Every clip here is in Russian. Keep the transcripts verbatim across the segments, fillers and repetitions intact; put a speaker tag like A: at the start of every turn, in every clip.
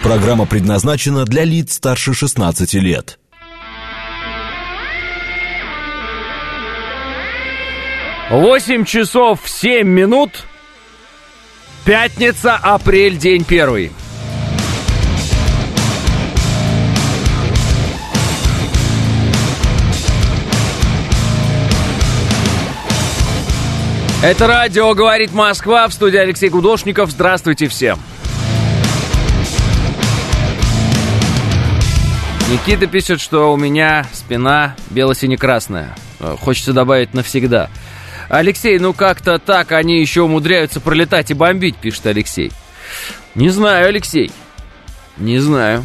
A: Программа предназначена для лиц старше шестнадцати лет.
B: Восемь часов семь минут. Пятница, апрель, день первый. Это радио «Говорит Москва», в студии Алексей Гудошников. Здравствуйте всем. Никита пишет, что у меня спина бело-сине-красная. Хочется добавить навсегда. Алексей, ну как-то так они еще умудряются пролетать и бомбить, пишет Алексей. Не знаю, Алексей. Не знаю.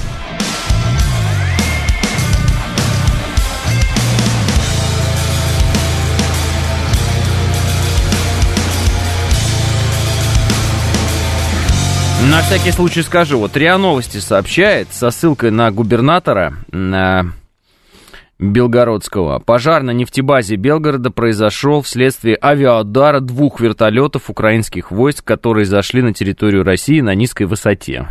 B: На всякий случай скажу, вот РИА Новости сообщает со ссылкой на губернатора на Белгородского. Пожар на нефтебазе Белгорода произошел вследствие авиаудара двух вертолетов украинских войск, которые зашли на территорию России на низкой высоте.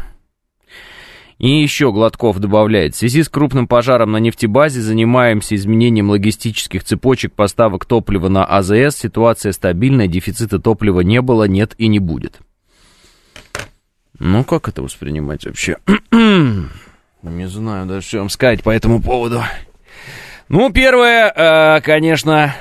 B: И еще Гладков добавляет, в связи с крупным пожаром на нефтебазе занимаемся изменением логистических цепочек поставок топлива на АЗС. Ситуация стабильная, дефицита топлива не было, нет и не будет. Ну, как это воспринимать вообще? Не знаю даже, что вам сказать по этому поводу. Ну, первое, э, конечно,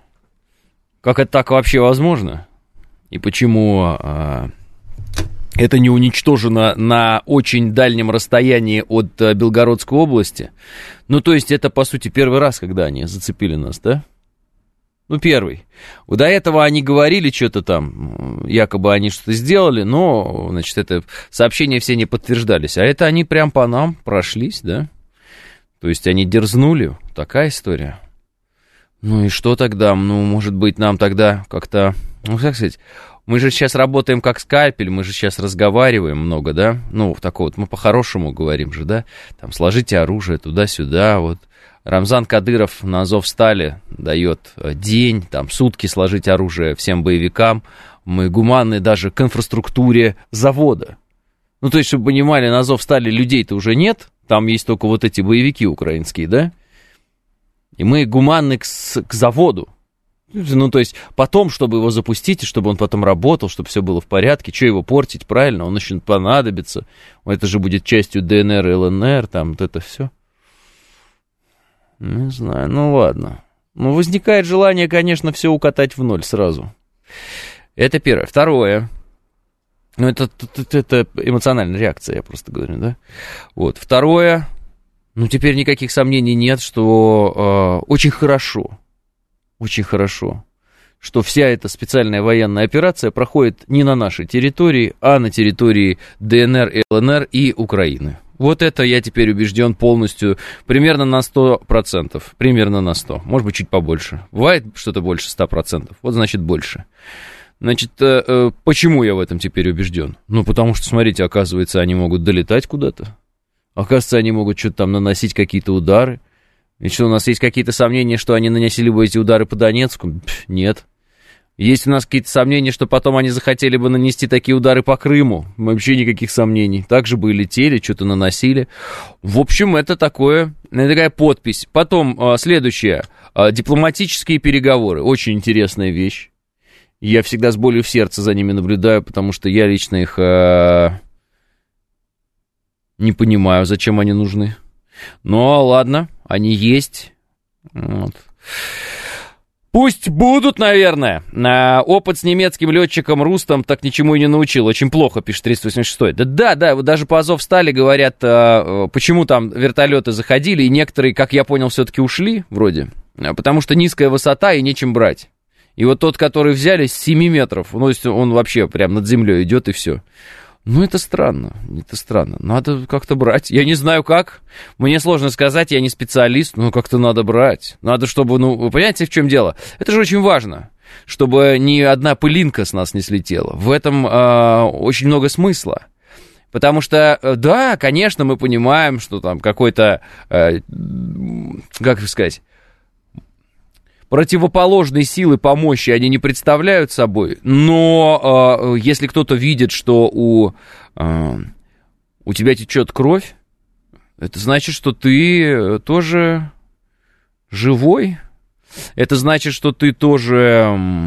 B: как это так вообще возможно? И почему э, это не уничтожено на очень дальнем расстоянии от э, Белгородской области? Ну, то есть, это, по сути, первый раз, когда они зацепили нас, да? Ну, первый. До этого они говорили что-то там, якобы они что-то сделали, но, значит, это сообщения все не подтверждались. А это они прям по нам прошлись, да? То есть они дерзнули. Такая история. Ну и что тогда? Ну, может быть, нам тогда как-то... Ну, как сказать, мы же сейчас работаем как скальпель, мы же сейчас разговариваем много, да? Ну, такого вот, мы по-хорошему говорим же, да? Там, сложите оружие туда-сюда, вот. Рамзан Кадыров на Азовстали дает день, там, сутки сложить оружие всем боевикам. Мы гуманны даже к инфраструктуре завода. Ну, то есть, чтобы понимали, на Азовстали людей-то уже нет, там есть только вот эти боевики украинские, да? И мы гуманны к, к заводу. Ну, то есть, потом, чтобы его запустить, и чтобы он потом работал, чтобы все было в порядке, что его портить, правильно? Он еще понадобится. Это же будет частью ДНР и ЛНР, там, вот это все. Не знаю, ну ладно. Ну, возникает желание, конечно, все укатать в ноль сразу. Это первое. Второе. Ну, это, это, это эмоциональная реакция, я просто говорю, да? Вот. Второе. Ну, теперь никаких сомнений нет, что э, очень хорошо, очень хорошо, что вся эта специальная военная операция проходит не на нашей территории, а на территории ДНР, ЛНР и Украины. Вот это я теперь убежден полностью, примерно на сто процентов, примерно на сто, может быть, чуть побольше. Бывает что-то больше ста процентов, вот значит больше. Значит, э, э, почему я в этом теперь убежден? Ну, потому что, смотрите, оказывается, они могут долетать куда-то, оказывается, они могут что-то там наносить какие-то удары. И что, у нас есть какие-то сомнения, что они наносили бы эти удары по Донецку? Пф, нет. Есть у нас какие-то сомнения, что потом они захотели бы нанести такие удары по Крыму? Вообще никаких сомнений. Так же бы и летели, что-то наносили. В общем, это такое, это такая подпись. Потом, следующее. Дипломатические переговоры. Очень интересная вещь. Я всегда с болью в сердце за ними наблюдаю, потому что я лично их э, не понимаю, зачем они нужны. Но ладно, они есть. Вот. Пусть будут, наверное. Опыт с немецким летчиком Рустом так ничему и не научил. Очень плохо, пишет триста восемьдесят шестой. Да, да, да, даже по Азовстали говорят, почему там вертолеты заходили, и некоторые, как я понял, все-таки ушли, вроде. Потому что низкая высота и нечем брать. И вот тот, который взяли с семи метров, ну, он вообще прям над землей идет, и все. Ну, это странно, это странно. Надо как-то брать. Я не знаю как. Мне сложно сказать, я не специалист, но как-то надо брать. Надо, чтобы, ну, вы понимаете, в чем дело? Это же очень важно, чтобы ни одна пылинка с нас не слетела. В этом э, очень много смысла. Потому что, да, конечно, мы понимаем, что там какой-то, э, как сказать, противоположные силы помощи они не представляют собой, но э, если кто-то видит, что у, э, у тебя течет кровь, это значит, что ты тоже живой. Это значит, что ты тоже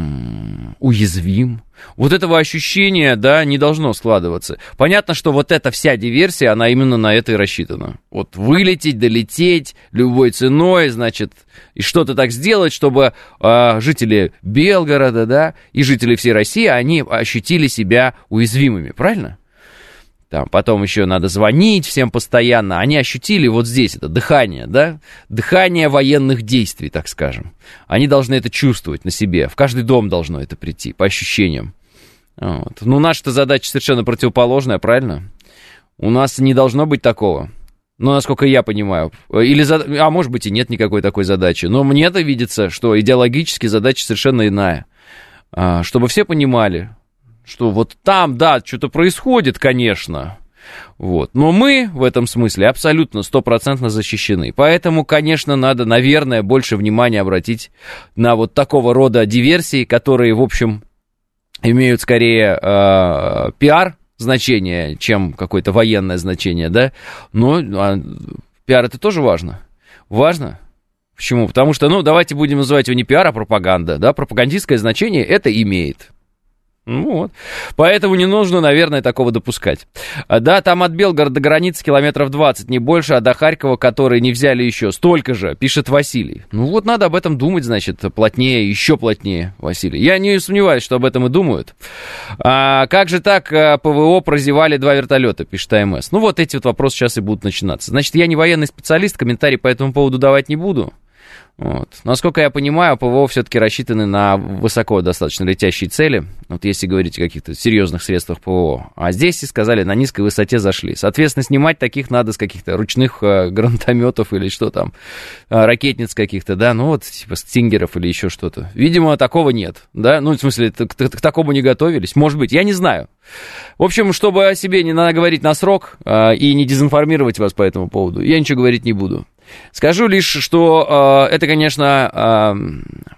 B: м, уязвим. Вот этого ощущения, да, не должно складываться. Понятно, что вот эта вся диверсия, она именно на это и рассчитана. Вот вылететь, долететь любой ценой, значит, и что-то так сделать, чтобы э, жители Белгорода, да, и жители всей России, они ощутили себя уязвимыми, правильно? Там потом еще надо звонить всем постоянно. Они ощутили вот здесь это дыхание, да? Дыхание военных действий, так скажем. Они должны это чувствовать на себе. В каждый дом должно это прийти, по ощущениям. Вот. Ну, наша-то задача совершенно противоположная, правильно? У нас не должно быть такого. Ну, насколько я понимаю. Или зад... А может быть и нет никакой такой задачи. Но мне-то видится, что идеологически задача совершенно иная. А, чтобы все понимали, что вот там, да, что-то происходит, конечно, вот. Но мы в этом смысле абсолютно стопроцентно защищены. Поэтому, конечно, надо, наверное, больше внимания обратить на вот такого рода диверсии, которые, в общем, имеют скорее э, пиар-значение, чем какое-то военное значение, да. Но а, пиар это тоже важно. Важно. Почему? Потому что, ну, давайте будем называть его не пиар, а пропаганда, да. Пропагандистское значение это имеет. Ну вот, поэтому не нужно, наверное, такого допускать. Да, там от Белгорода до границы километров двадцать, не больше, а до Харькова, которые не взяли еще, столько же, пишет Василий. Ну вот, надо об этом думать, значит, плотнее, еще плотнее, Василий. Я не сомневаюсь, что об этом и думают. А как же так, ПВО прозевали два вертолета, пишет АМС. Ну вот, эти вот вопросы сейчас и будут начинаться. Значит, я не военный специалист, комментарий по этому поводу давать не буду. Вот. Насколько я понимаю, ПВО все-таки рассчитаны на высоко достаточно летящие цели, вот если говорить о каких-то серьезных средствах ПВО. А здесь, и сказали, на низкой высоте зашли. Соответственно, снимать таких надо с каких-то ручных э, гранатометов или что там, э, ракетниц каких-то, да, ну вот типа стингеров или еще что-то. Видимо, такого нет, да, ну в смысле, к, к, к такому не готовились, может быть, я не знаю. В общем, чтобы о себе не наговорить на срок э, и не дезинформировать вас по этому поводу, я ничего говорить не буду. Скажу лишь, что э, это, конечно, э,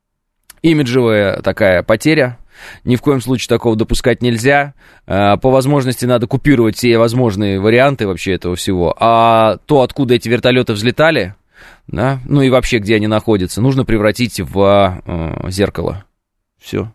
B: имиджевая такая потеря. Ни в коем случае такого допускать нельзя. Э, по возможности надо купировать все возможные варианты вообще этого всего. А то, откуда эти вертолеты взлетали, да, ну и вообще, где они находятся, нужно превратить в э, зеркало. Все.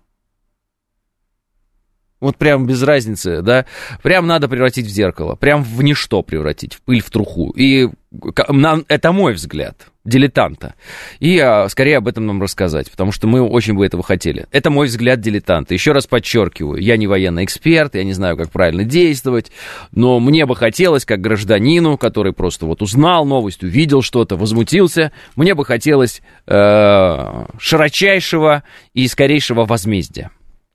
B: Вот прям без разницы, да, прям надо превратить в зеркало, прям в ничто превратить, в пыль, в труху. И это мой взгляд, дилетанта. И а, скорее об этом нам рассказать, потому что мы очень бы этого хотели. Это мой взгляд дилетанта. Еще раз подчеркиваю, я не военный эксперт, я не знаю, как правильно действовать, но мне бы хотелось, как гражданину, который просто вот узнал новость, увидел что-то, возмутился, мне бы хотелось э, широчайшего и скорейшего возмездия.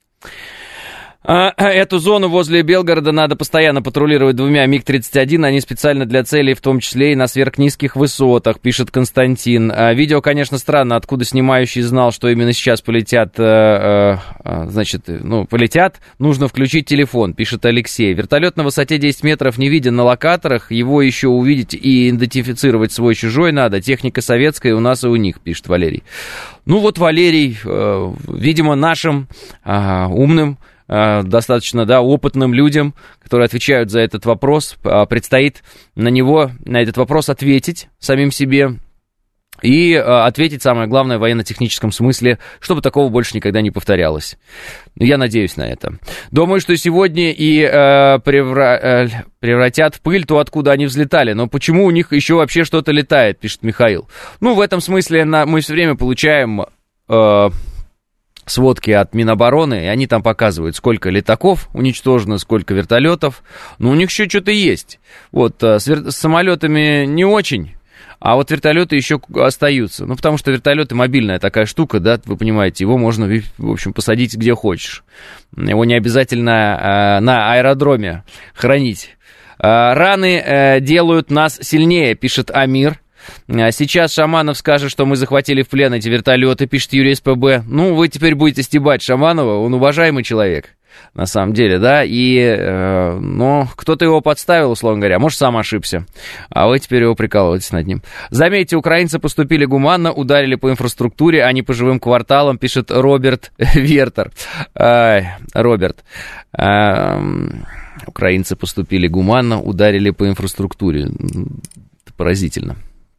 B: Эту зону возле Белгорода надо постоянно патрулировать двумя миг тридцать один, они специально для целей, в том числе и на сверхнизких высотах, пишет Константин. Видео, конечно, странно, откуда снимающий знал, что именно сейчас полетят, значит, ну, полетят, нужно включить телефон, пишет Алексей. Вертолет на высоте десять метров не виден на локаторах, его еще увидеть и идентифицировать свой-чужой надо, техника советская у нас и у них, пишет Валерий. Ну вот Валерий, видимо, нашим умным, достаточно, да, опытным людям, которые отвечают за этот вопрос, предстоит на него, на этот вопрос ответить самим себе и ответить, самое главное, в военно-техническом смысле, чтобы такого больше никогда не повторялось. Я надеюсь на это. Думаю, что сегодня и э, превра... э, превратят в пыль то, откуда они взлетали. Но почему у них еще вообще что-то летает, пишет Михаил. Ну, в этом смысле на... мы все время получаем... Э, сводки от Минобороны, и они там показывают, сколько летаков уничтожено, сколько вертолетов. Но у них еще что-то есть. Вот, с, вер... с самолетами не очень, а вот вертолеты еще остаются. Ну, потому что вертолеты мобильная такая штука, да, вы понимаете, его можно, в общем, посадить где хочешь. Его не обязательно э, на аэродроме хранить. Э, раны э, делают нас сильнее, пишет Амир. Сейчас Шаманов скажет, что мы захватили в плен эти вертолеты, пишет Юрий СПБ. Ну, вы теперь будете стебать Шаманова, он уважаемый человек, на самом деле, да, и, э, ну, кто-то его подставил, условно говоря, может, сам ошибся, а вы теперь его прикалываетесь над ним. Заметьте, украинцы поступили гуманно, ударили по инфраструктуре, а не по живым кварталам, пишет Роберт Вертер. Э, Роберт, э, Украинцы поступили гуманно, ударили по инфраструктуре. Это поразительно.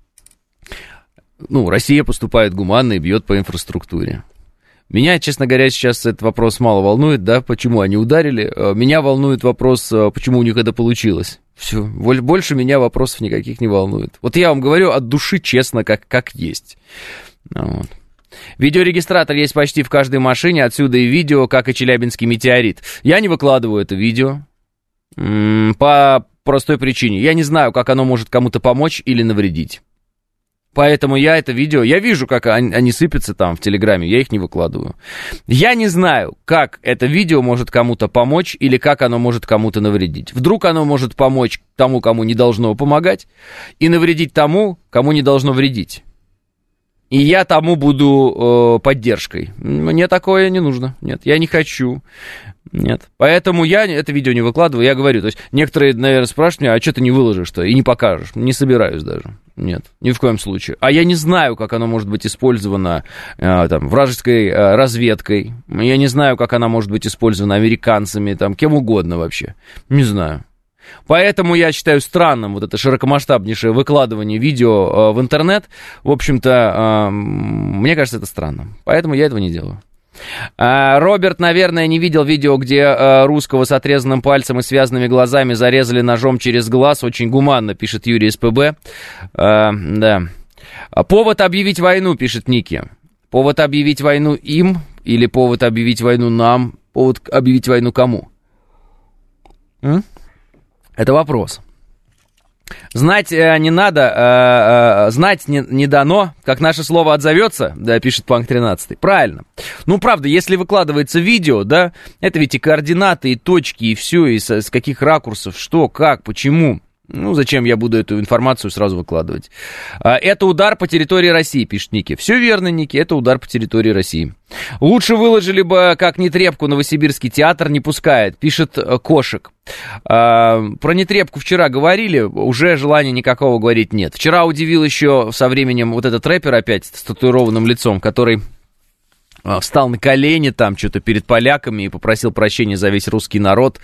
B: Ну, Россия поступает гуманно и бьет по инфраструктуре. Меня, честно говоря, сейчас этот вопрос мало волнует, да, почему они ударили. Меня волнует вопрос, почему у них это получилось. Все, больше меня вопросов никаких не волнует. Вот я вам говорю от души, честно, как, как есть. Вот. Видеорегистратор есть почти в каждой машине, отсюда и видео, как и челябинский метеорит. Я не выкладываю это видео по простой причине. Я не знаю, как оно может кому-то помочь или навредить. Поэтому я это видео, я вижу, как они, они сыпятся там в Телеграме, я их не выкладываю. Я не знаю, как это видео может кому-то помочь или как оно может кому-то навредить. Вдруг оно может помочь тому, кому не должно помогать, и навредить тому, кому не должно вредить. И я тому буду э, поддержкой. Мне такое не нужно. Нет, я не хочу. Нет. Поэтому я это видео не выкладываю. Я говорю, то есть некоторые, наверное, спрашивают меня, а что ты не выложишь-то и не покажешь? Не собираюсь даже. Нет, ни в коем случае. А я не знаю, как оно может быть использовано э, там, вражеской э, разведкой. Я не знаю, как она может быть использована американцами, там, кем угодно вообще. Не знаю. Поэтому я считаю странным вот это широкомасштабнейшее выкладывание видео э, в интернет. В общем-то, э, мне кажется, это странно. Поэтому я этого не делаю. э, Роберт, наверное, не видел видео, где э, русского с отрезанным пальцем и связанными глазами зарезали ножом через глаз. Очень гуманно, пишет Юрий СПБ. э, Да. Повод объявить войну, пишет Ники. Повод объявить войну им или повод объявить войну нам? Повод объявить войну кому? М? Это вопрос. Знать э, не надо, э, э, знать не, не дано, как наше слово отзовется, да, пишет Панк тринадцать. Правильно. Ну, правда, если выкладывается видео, да, это ведь и координаты, и точки, и все, и с, с каких ракурсов, что, как, почему. Ну, зачем я буду эту информацию сразу выкладывать? Это удар по территории России, пишет Ники. Все верно, Ники, это удар по территории России. Лучше выложили бы, как Нетребку Новосибирский театр не пускает, пишет Кошек. Про Нетребку вчера говорили, уже желания никакого говорить нет. Вчера удивил еще со временем вот этот рэпер опять с татуированным лицом, который встал на колени там что-то перед поляками и попросил прощения за весь русский народ.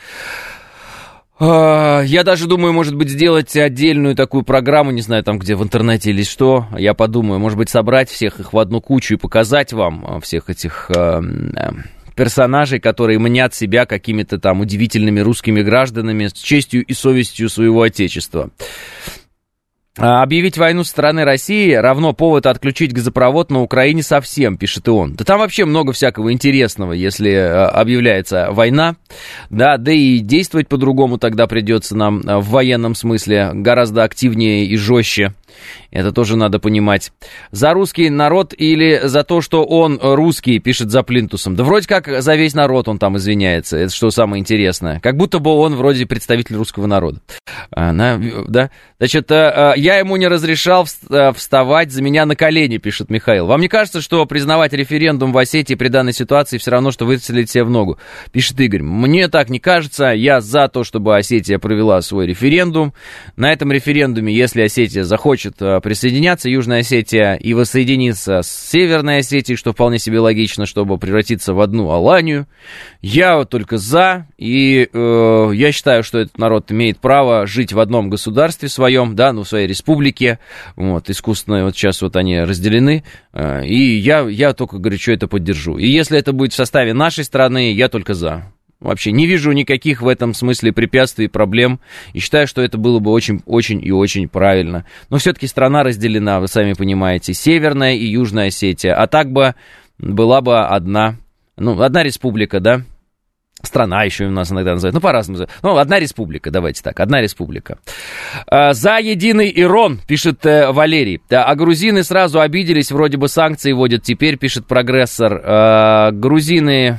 B: Я даже думаю, может быть, сделать отдельную такую программу, не знаю, там где в интернете или что. Я подумаю, может быть, собрать всех их в одну кучу и показать вам всех этих э, персонажей, которые мнят себя какими-то там удивительными русскими гражданами с честью и совестью своего отечества. Объявить войну со стороны России равно повод отключить газопровод на Украине совсем, пишет и он. Да там вообще много всякого интересного, если объявляется война, да, да и действовать по-другому тогда придется нам в военном смысле гораздо активнее и жестче. Это тоже надо понимать. За русский народ или за то, что он русский, пишет за плинтусом. Да вроде как за весь народ он там извиняется. Это что самое интересное. Как будто бы он вроде представитель русского народа. Она, да? Значит, я ему не разрешал вставать за меня на колени, пишет Михаил. Вам не кажется, что признавать референдум в Осетии при данной ситуации все равно, что выстрелить себе в ногу? Пишет Игорь. Мне так не кажется. Я за то, чтобы Осетия провела свой референдум. На этом референдуме, если Осетия захочет присоединяться, Южная Осетия, и воссоединиться с Северной Осетией, что вполне себе логично, чтобы превратиться в одну Аланию. Я вот только за, и э, я считаю, что этот народ имеет право жить в одном государстве своем, да, ну, в своей республике, вот, искусственно, вот сейчас вот они разделены, э, и я, я только горячо это поддержу. И если это будет в составе нашей страны, я только за. Вообще не вижу никаких в этом смысле препятствий, проблем, и считаю, что это было бы очень, очень и очень правильно. Но все-таки страна разделена, вы сами понимаете, Северная и Южная Осетия, а так бы была бы одна, ну, одна республика, да, страна еще у нас иногда называют, ну, по-разному называют, ну, одна республика, давайте так, одна республика. За единый Ирон, пишет Валерий, а грузины сразу обиделись, вроде бы санкции вводят теперь, пишет Прогрессор, грузины...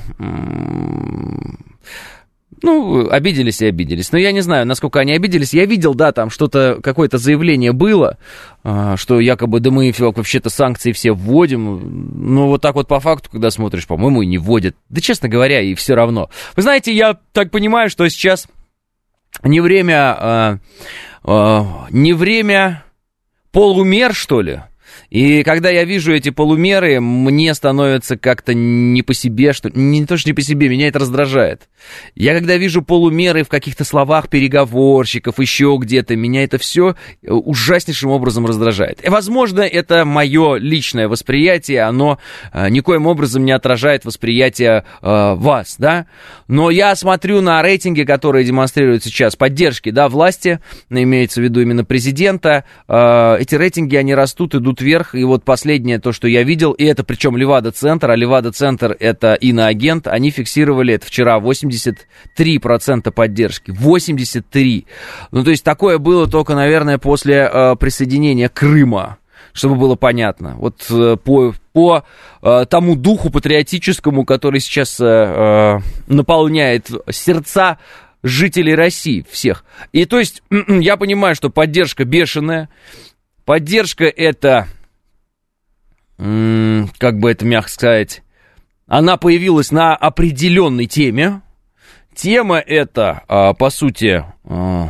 B: Ну, обиделись и обиделись. Но я не знаю, насколько они обиделись. Я видел, да, там что-то, какое-то заявление было, что якобы, да мы вообще-то санкции все вводим. Но вот так вот по факту, когда смотришь, по-моему, и не вводят. Да, честно говоря, и все равно. Вы знаете, я так понимаю, что сейчас не время, не время полумер, что ли? И когда я вижу эти полумеры, мне становится как-то не по себе, что не то, что не по себе, меня это раздражает. Я когда вижу полумеры в каких-то словах переговорщиков, еще где-то, меня это все ужаснейшим образом раздражает. И, возможно, это мое личное восприятие, оно э, никоим образом не отражает восприятие э, вас, да. Но я смотрю на рейтинги, которые демонстрируют сейчас поддержки, да, власти, имеется в виду именно президента. Э, эти рейтинги, они растут, идут вверх. И вот последнее, то, что я видел, и это причем Левада-центр, а Левада-центр это иноагент, они фиксировали это вчера восемьдесят три процента поддержки. восемьдесят три. Ну, то есть такое было только, наверное, после э, присоединения Крыма, чтобы было понятно. Вот э, по, по э, тому духу патриотическому, который сейчас э, э, наполняет сердца жителей России всех. И то есть я понимаю, что поддержка бешеная. Поддержка это... как бы это мягко сказать, она появилась на определенной теме. Тема эта, по сути, ну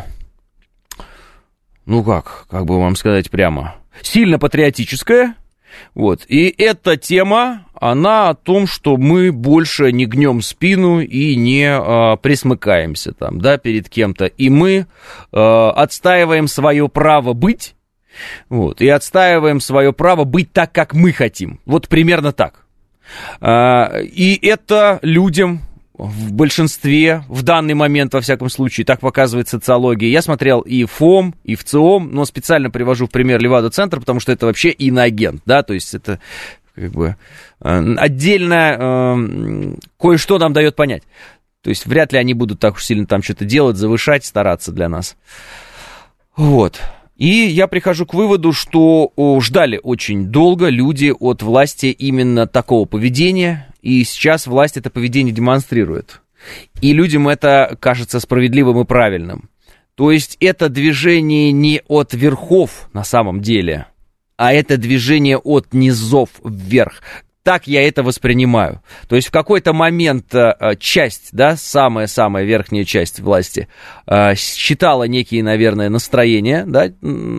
B: как, как бы вам сказать прямо, сильно патриотическая. Вот. И эта тема, она о том, что мы больше не гнем спину и не а, присмыкаемся там, да, перед кем-то. И мы а, отстаиваем свое право быть. Вот, и отстаиваем свое право быть так, как мы хотим. Вот примерно так. И это людям в большинстве, в данный момент, во всяком случае, так показывает социология. Я смотрел и ФОМ, и в ЦИОМ, но специально привожу в пример Левада-центр, потому что это вообще иноагент, да, то есть это как бы отдельно э, кое-что нам дает понять. То есть вряд ли они будут так уж сильно там что-то делать, завышать, стараться для нас. Вот. И я прихожу к выводу, что ждали очень долго люди от власти именно такого поведения, и сейчас власть это поведение демонстрирует. И людям это кажется справедливым и правильным. То есть это движение не от верхов на самом деле, а это движение от низов вверх. Так я это воспринимаю. То есть в какой-то момент э, часть, да, самая-самая верхняя часть власти э, считала некие, наверное, настроения, да,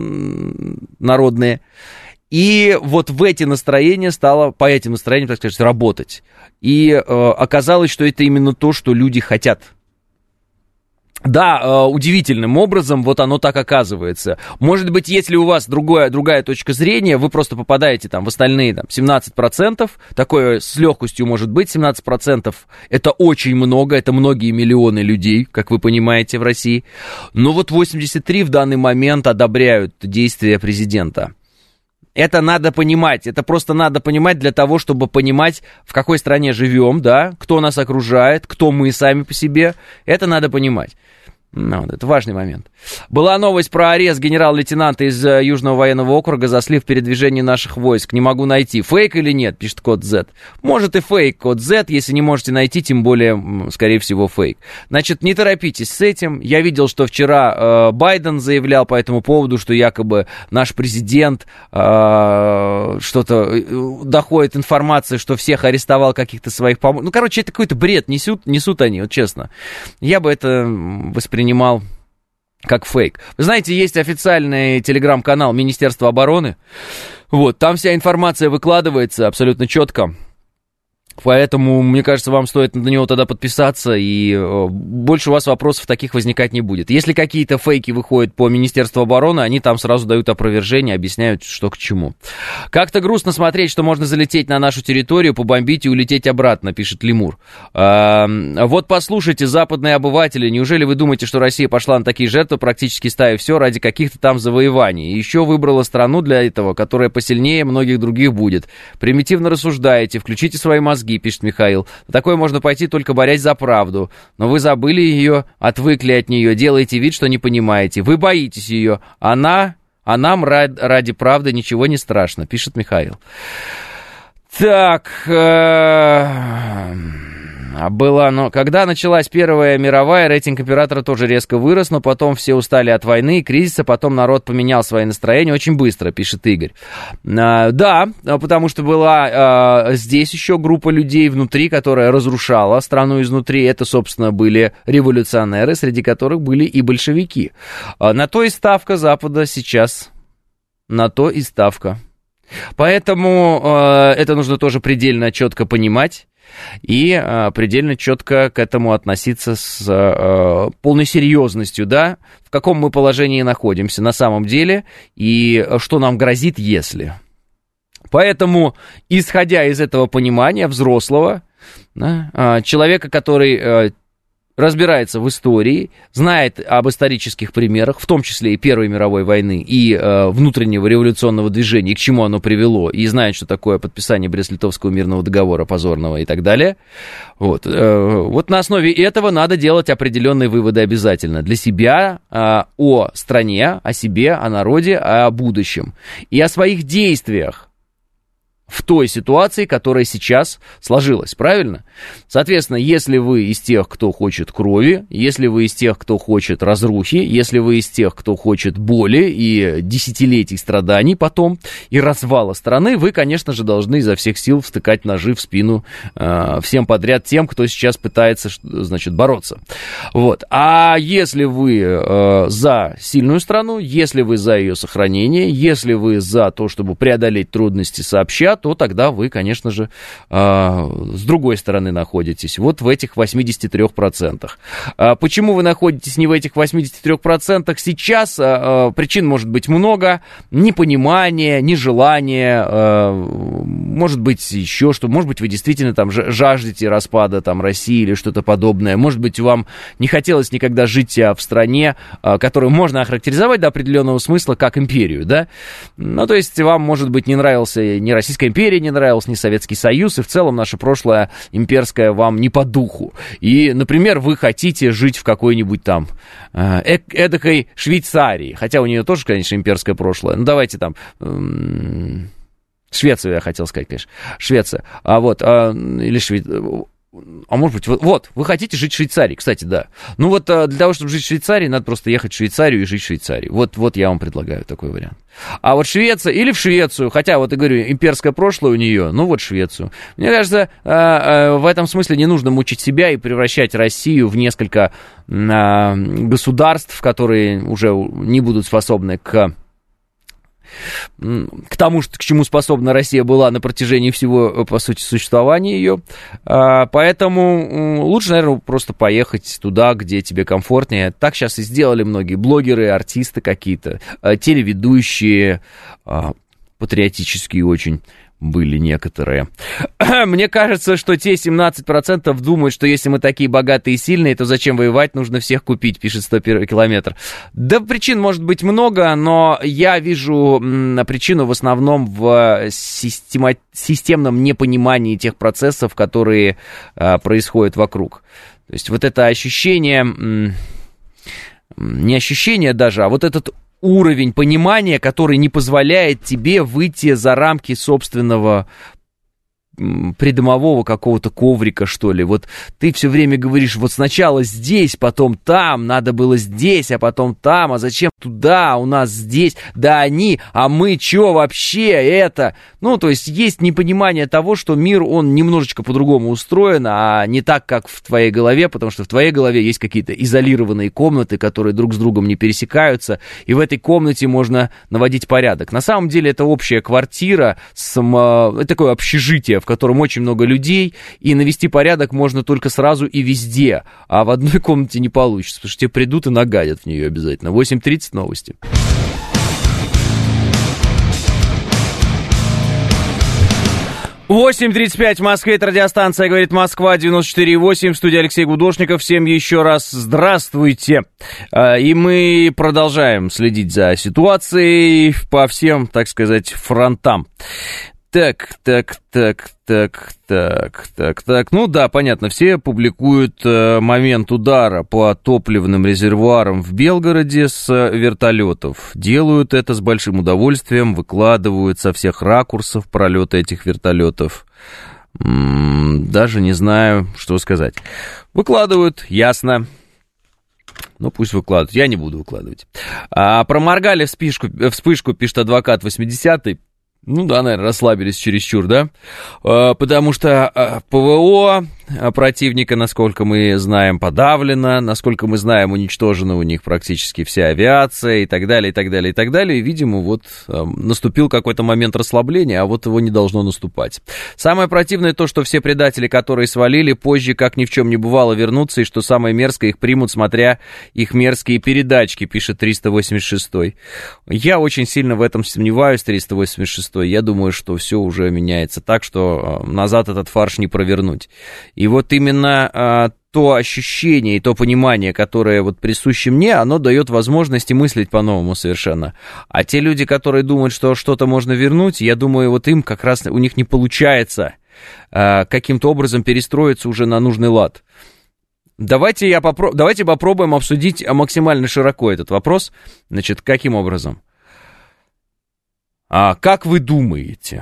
B: народные, и вот в эти настроения стала, по этим настроениям, так сказать, работать. И э, оказалось, что это именно то, что люди хотят. Да, э, удивительным образом вот оно так оказывается. Может быть, если у вас другое, другая точка зрения, вы просто попадаете там в остальные там, семнадцать процентов, такое с легкостью может быть, семнадцать процентов это очень много, это многие миллионы людей, как вы понимаете, в России. Но вот восемьдесят три в данный момент одобряют действия президента. Это надо понимать, это просто надо понимать для того, чтобы понимать, в какой стране живем, да, кто нас окружает, кто мы сами по себе, это надо понимать. Ну, это важный момент. Была новость про арест генерал-лейтенанта из Южного военного округа за слив передвижения наших войск. Не могу найти. Фейк или нет, пишет код Z. Может и фейк, код Z. Если не можете найти, тем более, скорее всего, фейк. Значит, не торопитесь с этим. Я видел, что вчера э, Байден заявлял по этому поводу, что якобы наш президент э, что-то э, доходит информация, что всех арестовал каких-то своих помощников. Ну, короче, это какой-то бред несут, несут они, вот честно. Я бы это воспринимал принимал как фейк. Вы знаете, есть официальный телеграм-канал Министерства обороны. Вот, там вся информация выкладывается абсолютно четко. Поэтому, мне кажется, вам стоит на него тогда подписаться, и э, больше у вас вопросов таких возникать не будет. Если какие-то фейки выходят по Министерству обороны, они там сразу дают опровержение, объясняют, что к чему. Как-то грустно смотреть, что можно залететь на нашу территорию, побомбить и улететь обратно, пишет Лемур. Э, вот послушайте, западные обыватели, неужели вы думаете, что Россия пошла на такие жертвы, практически ставя все ради каких-то там завоеваний? И еще выбрала страну для этого, которая посильнее многих других будет. Примитивно рассуждаете, включите свои мозги, пишет Михаил. Такое можно пойти, только борясь за правду. Но вы забыли ее, отвыкли от нее, делаете вид, что не понимаете. Вы боитесь ее. Она, а нам ради, ради правды ничего не страшно, пишет Михаил. Так, было, но когда началась Первая мировая, рейтинг оператора тоже резко вырос, но потом все устали от войны и кризиса, потом народ поменял свои настроения очень быстро, пишет Игорь. А, да, потому что была а, здесь еще группа людей внутри, которая разрушала страну изнутри. Это, собственно, были революционеры, среди которых были и большевики. А, на то и ставка Запада сейчас. На то и ставка. Поэтому э, это нужно тоже предельно четко понимать и э, предельно четко к этому относиться с э, полной серьезностью, да, в каком мы положении находимся на самом деле и что нам грозит, если. Поэтому, исходя из этого понимания взрослого, да, э, человека, который... Э, разбирается в истории, знает об исторических примерах, в том числе и Первой мировой войны, и э, внутреннего революционного движения, и к чему оно привело, и знает, что такое подписание Брест-Литовского мирного договора позорного и так далее. Вот, э, вот на основе этого надо делать определенные выводы обязательно для себя э, о стране, о себе, о народе, о будущем и о своих действиях в той ситуации, которая сейчас сложилась, правильно? Соответственно, если вы из тех, кто хочет крови, если вы из тех, кто хочет разрухи, если вы из тех, кто хочет боли и десятилетий страданий потом, и развала страны, вы, конечно же, должны изо всех сил втыкать ножи в спину э, всем подряд тем, кто сейчас пытается, значит, бороться. Вот. А если вы э, за сильную страну, если вы за ее сохранение, если вы за то, чтобы преодолеть трудности сообща, то тогда вы, конечно же, с другой стороны находитесь, вот в этих восемьдесят три процента. Почему вы находитесь не в этих восемьдесят три процента сейчас? Причин может быть много. Непонимание, нежелание, может быть еще что, может быть вы действительно там жаждете распада там, России или что-то подобное, может быть вам не хотелось никогда жить в стране, которую можно охарактеризовать до определенного смысла как империю, да? Ну, то есть вам, может быть, не нравился ни Российская империя, не нравилась ни Советский Союз, и в целом наше прошлое имперское вам не по духу. И, например, вы хотите жить в какой-нибудь там э, эдакой Швейцарии, хотя у нее тоже, конечно, имперское прошлое. Ну, давайте там... Э, Швецию, я хотел сказать, конечно. Швеция. А вот, а, или Швейцария. А может быть, вот, вот, вы хотите жить в Швейцарии, кстати, да. Ну вот для того, чтобы жить в Швейцарии, надо просто ехать в Швейцарию и жить в Швейцарии. Вот, вот я вам предлагаю такой вариант. А вот Швеция или в Швецию, хотя вот я говорю, имперское прошлое у нее, ну вот Швецию. Мне кажется, в этом смысле не нужно мучить себя и превращать Россию в несколько государств, которые уже не будут способны к... к тому, к чему способна Россия была на протяжении всего, по сути, существования ее. Поэтому лучше, наверное, просто поехать туда, где тебе комфортнее. Так сейчас и сделали многие блогеры, артисты какие-то, телеведущие, патриотические очень были некоторые. Мне кажется, что те семнадцать процентов думают, что если мы такие богатые и сильные, то зачем воевать, нужно всех купить, пишет сто первый километр. Да, причин может быть много, но я вижу причину в основном в система... системном непонимании тех процессов, которые а, происходят вокруг. То есть вот это ощущение, не ощущение даже, а вот этот уровень понимания, который не позволяет тебе выйти за рамки собственного придомового какого-то коврика, что ли. Вот ты все время говоришь, вот сначала здесь, потом там, надо было здесь, а потом там, а зачем туда, у нас здесь, да они, а мы чё вообще это? Ну, то есть есть непонимание того, что мир, он немножечко по-другому устроен, а не так, как в твоей голове, потому что в твоей голове есть какие-то изолированные комнаты, которые друг с другом не пересекаются, и в этой комнате можно наводить порядок. На самом деле это общая квартира, само... это такое общежитие, в котором очень много людей, и навести порядок можно только сразу и везде, а в одной комнате не получится, потому что тебе придут и нагадят в нее обязательно. восемь тридцать новости. восемь тридцать пять в Москве, это радиостанция «Говорит Москва», девяносто четыре и восемь, в студии Алексей Гудошников. Всем еще раз здравствуйте. И мы продолжаем следить за ситуацией по всем, так сказать, фронтам. Так, так, так, так, так, так, так. Ну да, понятно, все публикуют э, момент удара по топливным резервуарам в Белгороде с вертолетов. Делают это с большим удовольствием, выкладывают со всех ракурсов пролета этих вертолетов. М-м, даже не знаю, что сказать. Выкладывают, ясно. Ну, пусть выкладывают, я не буду выкладывать. А, проморгали вспышку, вспышку, пишет адвокат восьмидесятый. Ну да, наверное, расслабились чересчур, да? Потому что ПВО, противника, насколько мы знаем, подавлена, насколько мы знаем, уничтожена у них практически вся авиация и так далее, и так далее, и так далее. И, видимо, вот наступил какой-то момент расслабления, а вот его не должно наступать. Самое противное то, что все предатели, которые свалили, позже, как ни в чем не бывало, вернутся, и что самое мерзкое, их примут, смотря их мерзкие передачки, пишет триста восемьдесят шестой. Я очень сильно в этом сомневаюсь, триста восемьдесят шестой. Я думаю, что все уже меняется так, что назад этот фарш не провернуть. И вот именно а, то ощущение и то понимание, которое вот присуще мне, оно дает возможность мыслить по-новому совершенно. А те люди, которые думают, что что-то можно вернуть, я думаю, вот им как раз у них не получается а, каким-то образом перестроиться уже на нужный лад. Давайте, я попро... Давайте попробуем обсудить максимально широко этот вопрос. Значит, каким образом? А, как вы думаете,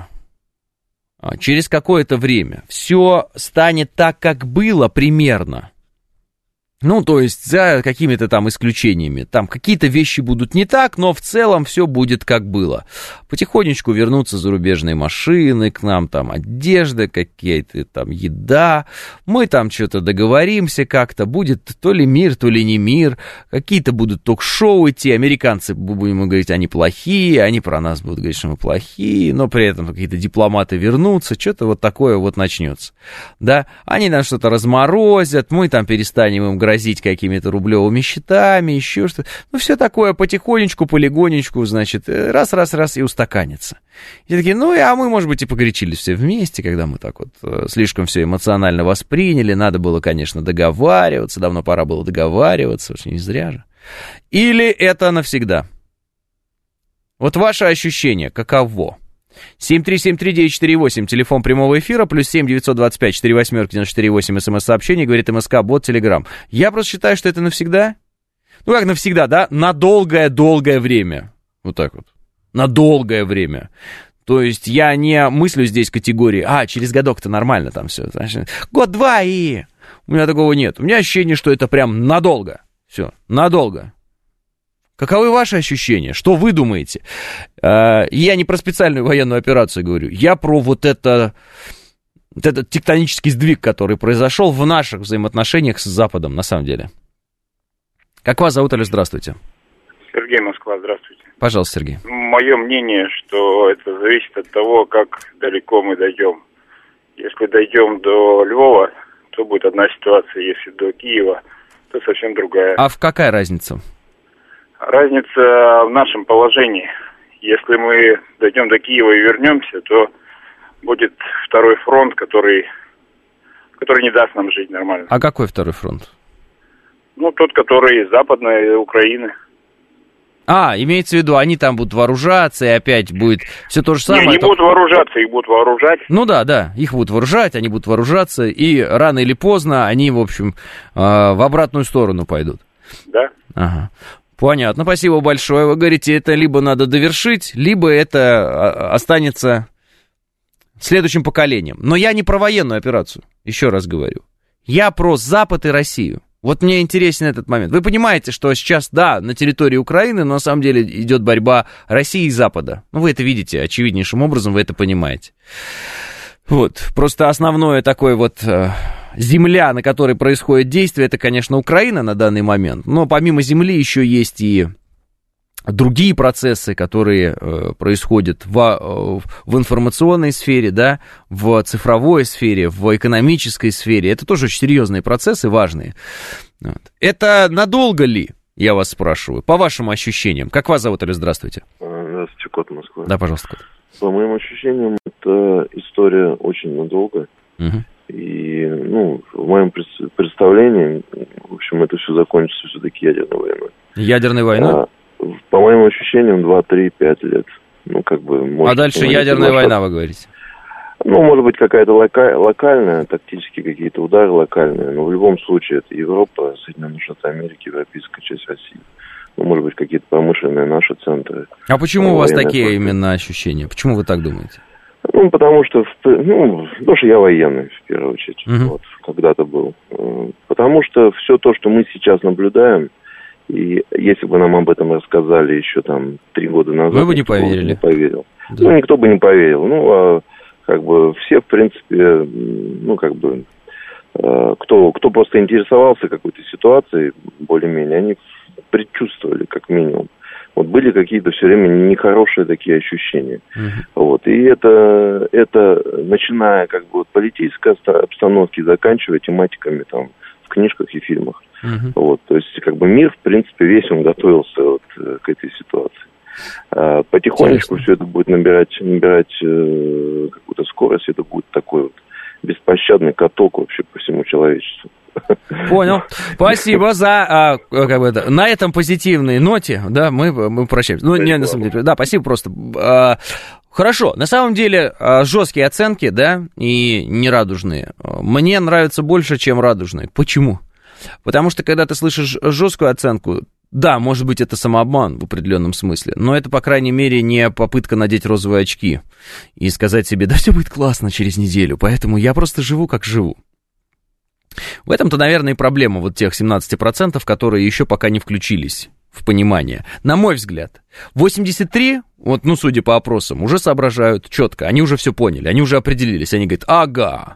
B: через какое-то время все станет так, как было примерно? Ну, то есть за какими-то там исключениями. Там какие-то вещи будут не так, но в целом все будет как было. Потихонечку вернутся зарубежные машины к нам, там одежда, какие-то там еда. Мы там что-то договоримся как-то. Будет то ли мир, то ли не мир. Какие-то будут ток-шоу идти. Американцы, будем говорить, они плохие. Они про нас будут говорить, что мы плохие. Но при этом какие-то дипломаты вернутся. Что-то вот такое вот начнется. Да? Они нам что-то разморозят. Мы там перестанем им грозить какими-то рублевыми счетами, еще что-то. Ну, все такое потихонечку, полигонечку, значит, раз-раз-раз и устаканится. И такие, ну, и, а мы, может быть, и погорячились все вместе, когда мы так вот слишком все эмоционально восприняли. Надо было, конечно, договариваться, давно пора было договариваться, уж не зря же. Или это навсегда? Вот ваше ощущение каково? семь три семь три девять четыре восемь, телефон прямого эфира, плюс семь девятьсот двадцать пять четыре восемь девяносто четыре восемь, смс-сообщение, говорит МСК, бот, Телеграм. Я просто считаю, что это навсегда. Ну, как навсегда, да? На долгое-долгое время. Вот так вот. На долгое время. То есть я не мыслю здесь категории, а, через годок-то нормально там все. Год-два и... У меня такого нет. У меня ощущение, что это прям надолго. Все, надолго. Каковы ваши ощущения? Что вы думаете? Я не про специальную военную операцию говорю. Я про вот, это, вот этот тектонический сдвиг, который произошел в наших взаимоотношениях с Западом, на самом деле. Как вас зовут, Алло, здравствуйте.
C: Сергей, Москва, здравствуйте.
B: Пожалуйста, Сергей.
C: Мое мнение, что это зависит от того, как далеко мы дойдем. Если дойдем до Львова, то будет одна ситуация. Если до Киева, то совсем другая.
B: А в какая разница?
C: Разница в нашем положении. Если мы дойдем до Киева и вернемся, то будет второй фронт, который, который не даст нам жить нормально.
B: А какой второй фронт?
C: Ну, тот, который из Западной Украины.
B: А, имеется в виду, они там будут вооружаться, и опять будет все то же самое.
C: Не, не
B: только...
C: будут вооружаться, их будут вооружать.
B: Ну да, да, их будут вооружать, они будут вооружаться, и рано или поздно они, в общем, в обратную сторону пойдут.
C: Да.
B: Ага. Понятно, спасибо большое. Вы говорите, это либо надо довершить, либо это останется следующим поколением. Но я не про военную операцию, еще раз говорю. Я про Запад и Россию. Вот мне интересен этот момент. Вы понимаете, что сейчас, да, на территории Украины, но на самом деле идет борьба России и Запада. Ну, вы это видите, очевиднейшим образом вы это понимаете. Вот, просто основное такое вот... Земля, на которой происходит действие, это, конечно, Украина на данный момент, но помимо земли еще есть и другие процессы, которые э, происходят в, э, в информационной сфере, да, в цифровой сфере, в экономической сфере. Это тоже очень серьезные процессы, важные. Вот. Это надолго ли, я вас спрашиваю, по вашим ощущениям? Как вас зовут, Алло, здравствуйте.
D: Здравствуйте, Кот Москва.
B: Да, пожалуйста, Кот.
D: По моим ощущениям, это история очень надолго.
B: Угу.
D: И, ну, в моем представлении, в общем, это все закончится все-таки ядерной войной.
B: Ядерной войной?
D: А, по моим ощущениям, два, три, пять лет. Ну, как бы... Может,
B: а дальше ядерная война, вы говорите?
D: Ну, может быть, какая-то лока- локальная, тактические какие-то удары локальные, но в любом случае это Европа, Соединенные Штаты Америки, европейская часть России. Ну, может быть, какие-то промышленные наши центры.
B: А почему у вас такие именно ощущения? Почему вы так думаете?
D: Ну, потому что, ну, потому что я военный, в первую очередь, uh-huh. вот, когда-то был. Потому что все то, что мы сейчас наблюдаем, и если бы нам об этом рассказали еще там три года назад...
B: Вы бы не поверили.
D: Не поверил.
B: Да.
D: Ну, никто бы не поверил. Ну, а как бы все, в принципе, ну, как бы кто, кто просто интересовался какой-то ситуацией, более-менее, они предчувствовали, как минимум. Вот были какие-то все время нехорошие такие ощущения. Uh-huh. Вот. И это, это, начиная как бы от политической обстановки, заканчивая тематиками там в книжках и фильмах. Uh-huh. Вот. То есть, как бы мир, в принципе, весь он готовился вот к этой ситуации. А потихонечку Интересно. Все это будет набирать, набирать э, какую-то скорость, это будет такой вот беспощадный каток вообще по всему человечеству.
B: Понял. Спасибо за, а, как бы это, на этом позитивной ноте, да, мы, мы прощаемся. Ну, не, на самом деле, да, спасибо просто. А, хорошо, на самом деле, а, жесткие оценки, да, и нерадужные, мне нравятся больше, чем радужные. Почему? Потому что, когда ты слышишь жесткую оценку, да, может быть, это самообман в определенном смысле, но это, по крайней мере, не попытка надеть розовые очки и сказать себе, да все будет классно через неделю, поэтому я просто живу, как живу. В этом-то, наверное, и проблема вот тех семнадцати процентов, которые еще пока не включились в понимание. На мой взгляд, восемьдесят три, вот, ну, судя по опросам, уже соображают четко, они уже все поняли, они уже определились, они говорят, ага,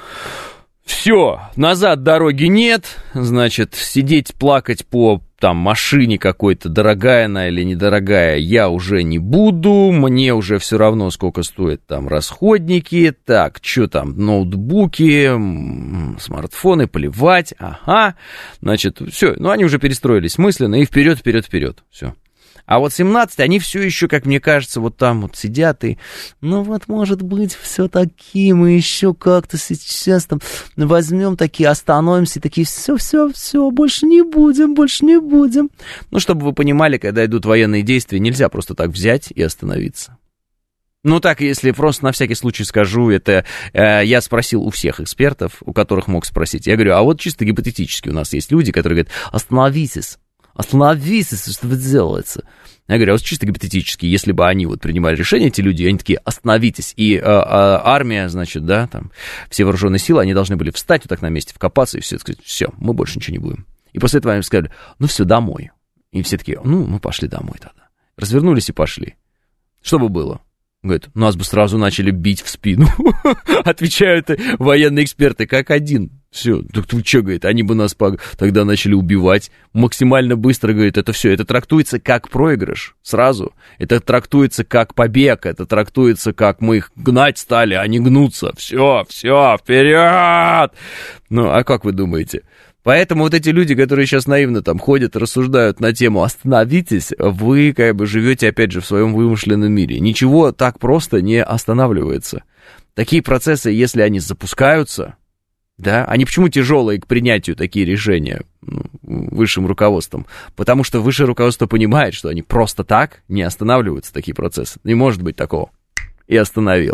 B: все, назад дороги нет, значит, сидеть, плакать по там машине какой-то, дорогая она или недорогая, я уже не буду, мне уже все равно, сколько стоят там расходники, так, что там, ноутбуки, смартфоны, плевать, ага, значит, все, ну, они уже перестроились мысленно и вперед, вперед, вперед, все. А вот семнадцать, они все еще, как мне кажется, вот там вот сидят и, ну вот, может быть, все-таки мы еще как-то сейчас там возьмем такие, остановимся и такие, все, все, все, больше не будем, больше не будем. Ну, чтобы вы понимали, когда идут военные действия, нельзя просто так взять и остановиться. Ну, так, если просто на всякий случай скажу, это э, я спросил у всех экспертов, у которых мог спросить. Я говорю, а вот чисто гипотетически у нас есть люди, которые говорят, остановитесь. Остановитесь, что вы делаете? Я говорю, а вот чисто гипотетически, если бы они вот принимали решение, эти люди, они такие, остановитесь, и э, э, армия, значит, да, там, все вооруженные силы, они должны были встать вот так на месте, вкопаться, и все, сказать, все, мы больше ничего не будем. И после этого они сказали, ну все, домой. И все такие, ну, мы пошли домой тогда. Развернулись и пошли. Что бы было? Говорит, нас бы сразу начали бить в спину. Отвечают военные эксперты, как один. Все, так ты что, говорит, они бы нас тогда начали убивать максимально быстро, говорит, это все, это трактуется как проигрыш сразу, это трактуется как побег, это трактуется как мы их гнать стали, а не гнуться, все, все, вперед! Ну, а как вы думаете? Поэтому вот эти люди, которые сейчас наивно там ходят, рассуждают на тему «остановитесь», вы как бы живете опять же в своем вымышленном мире. Ничего так просто не останавливается. Такие процессы, если они запускаются, да, они почему тяжелые к принятию такие решения ну, высшим руководством? Потому что высшее руководство понимает, что они просто так не останавливаются, такие процессы. Не может быть такого. И остановил.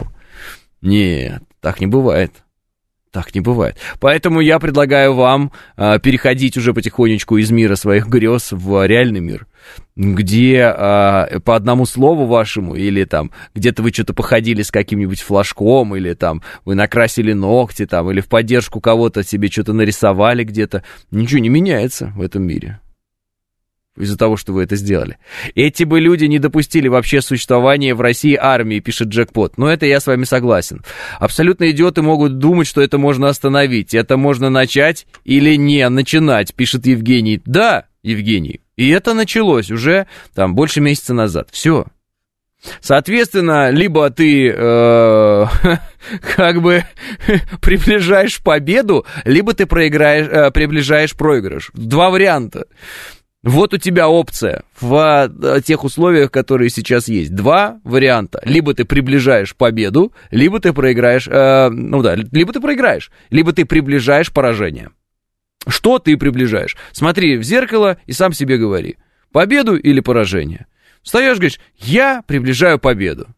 B: Нет, так не бывает. Так не бывает. Поэтому я предлагаю вам а, переходить уже потихонечку из мира своих грез в реальный мир, где а, по одному слову вашему, или там где-то вы что-то походили с каким-нибудь флажком, или там вы накрасили ногти, там, или в поддержку кого-то себе что-то нарисовали где-то, ничего не меняется в этом мире. Из-за того, что вы это сделали. Эти бы люди не допустили вообще существования в России армии, пишет Джекпот. Но это я с вами согласен. Абсолютно идиоты могут думать, что это можно остановить. Это можно начать или не начинать, пишет Евгений. Да, Евгений. И это началось уже там больше месяца назад. Все. Соответственно, либо ты э, как бы приближаешь победу, либо ты проиграешь, э, приближаешь проигрыш. Два варианта. Вот у тебя опция в тех условиях, которые сейчас есть. Два варианта. Либо ты приближаешь победу, либо ты проиграешь, э, ну да, либо ты проиграешь, либо ты приближаешь поражение. Что ты приближаешь? Смотри в зеркало и сам себе говори. Победу или поражение? Встаешь, говоришь, я приближаю победу.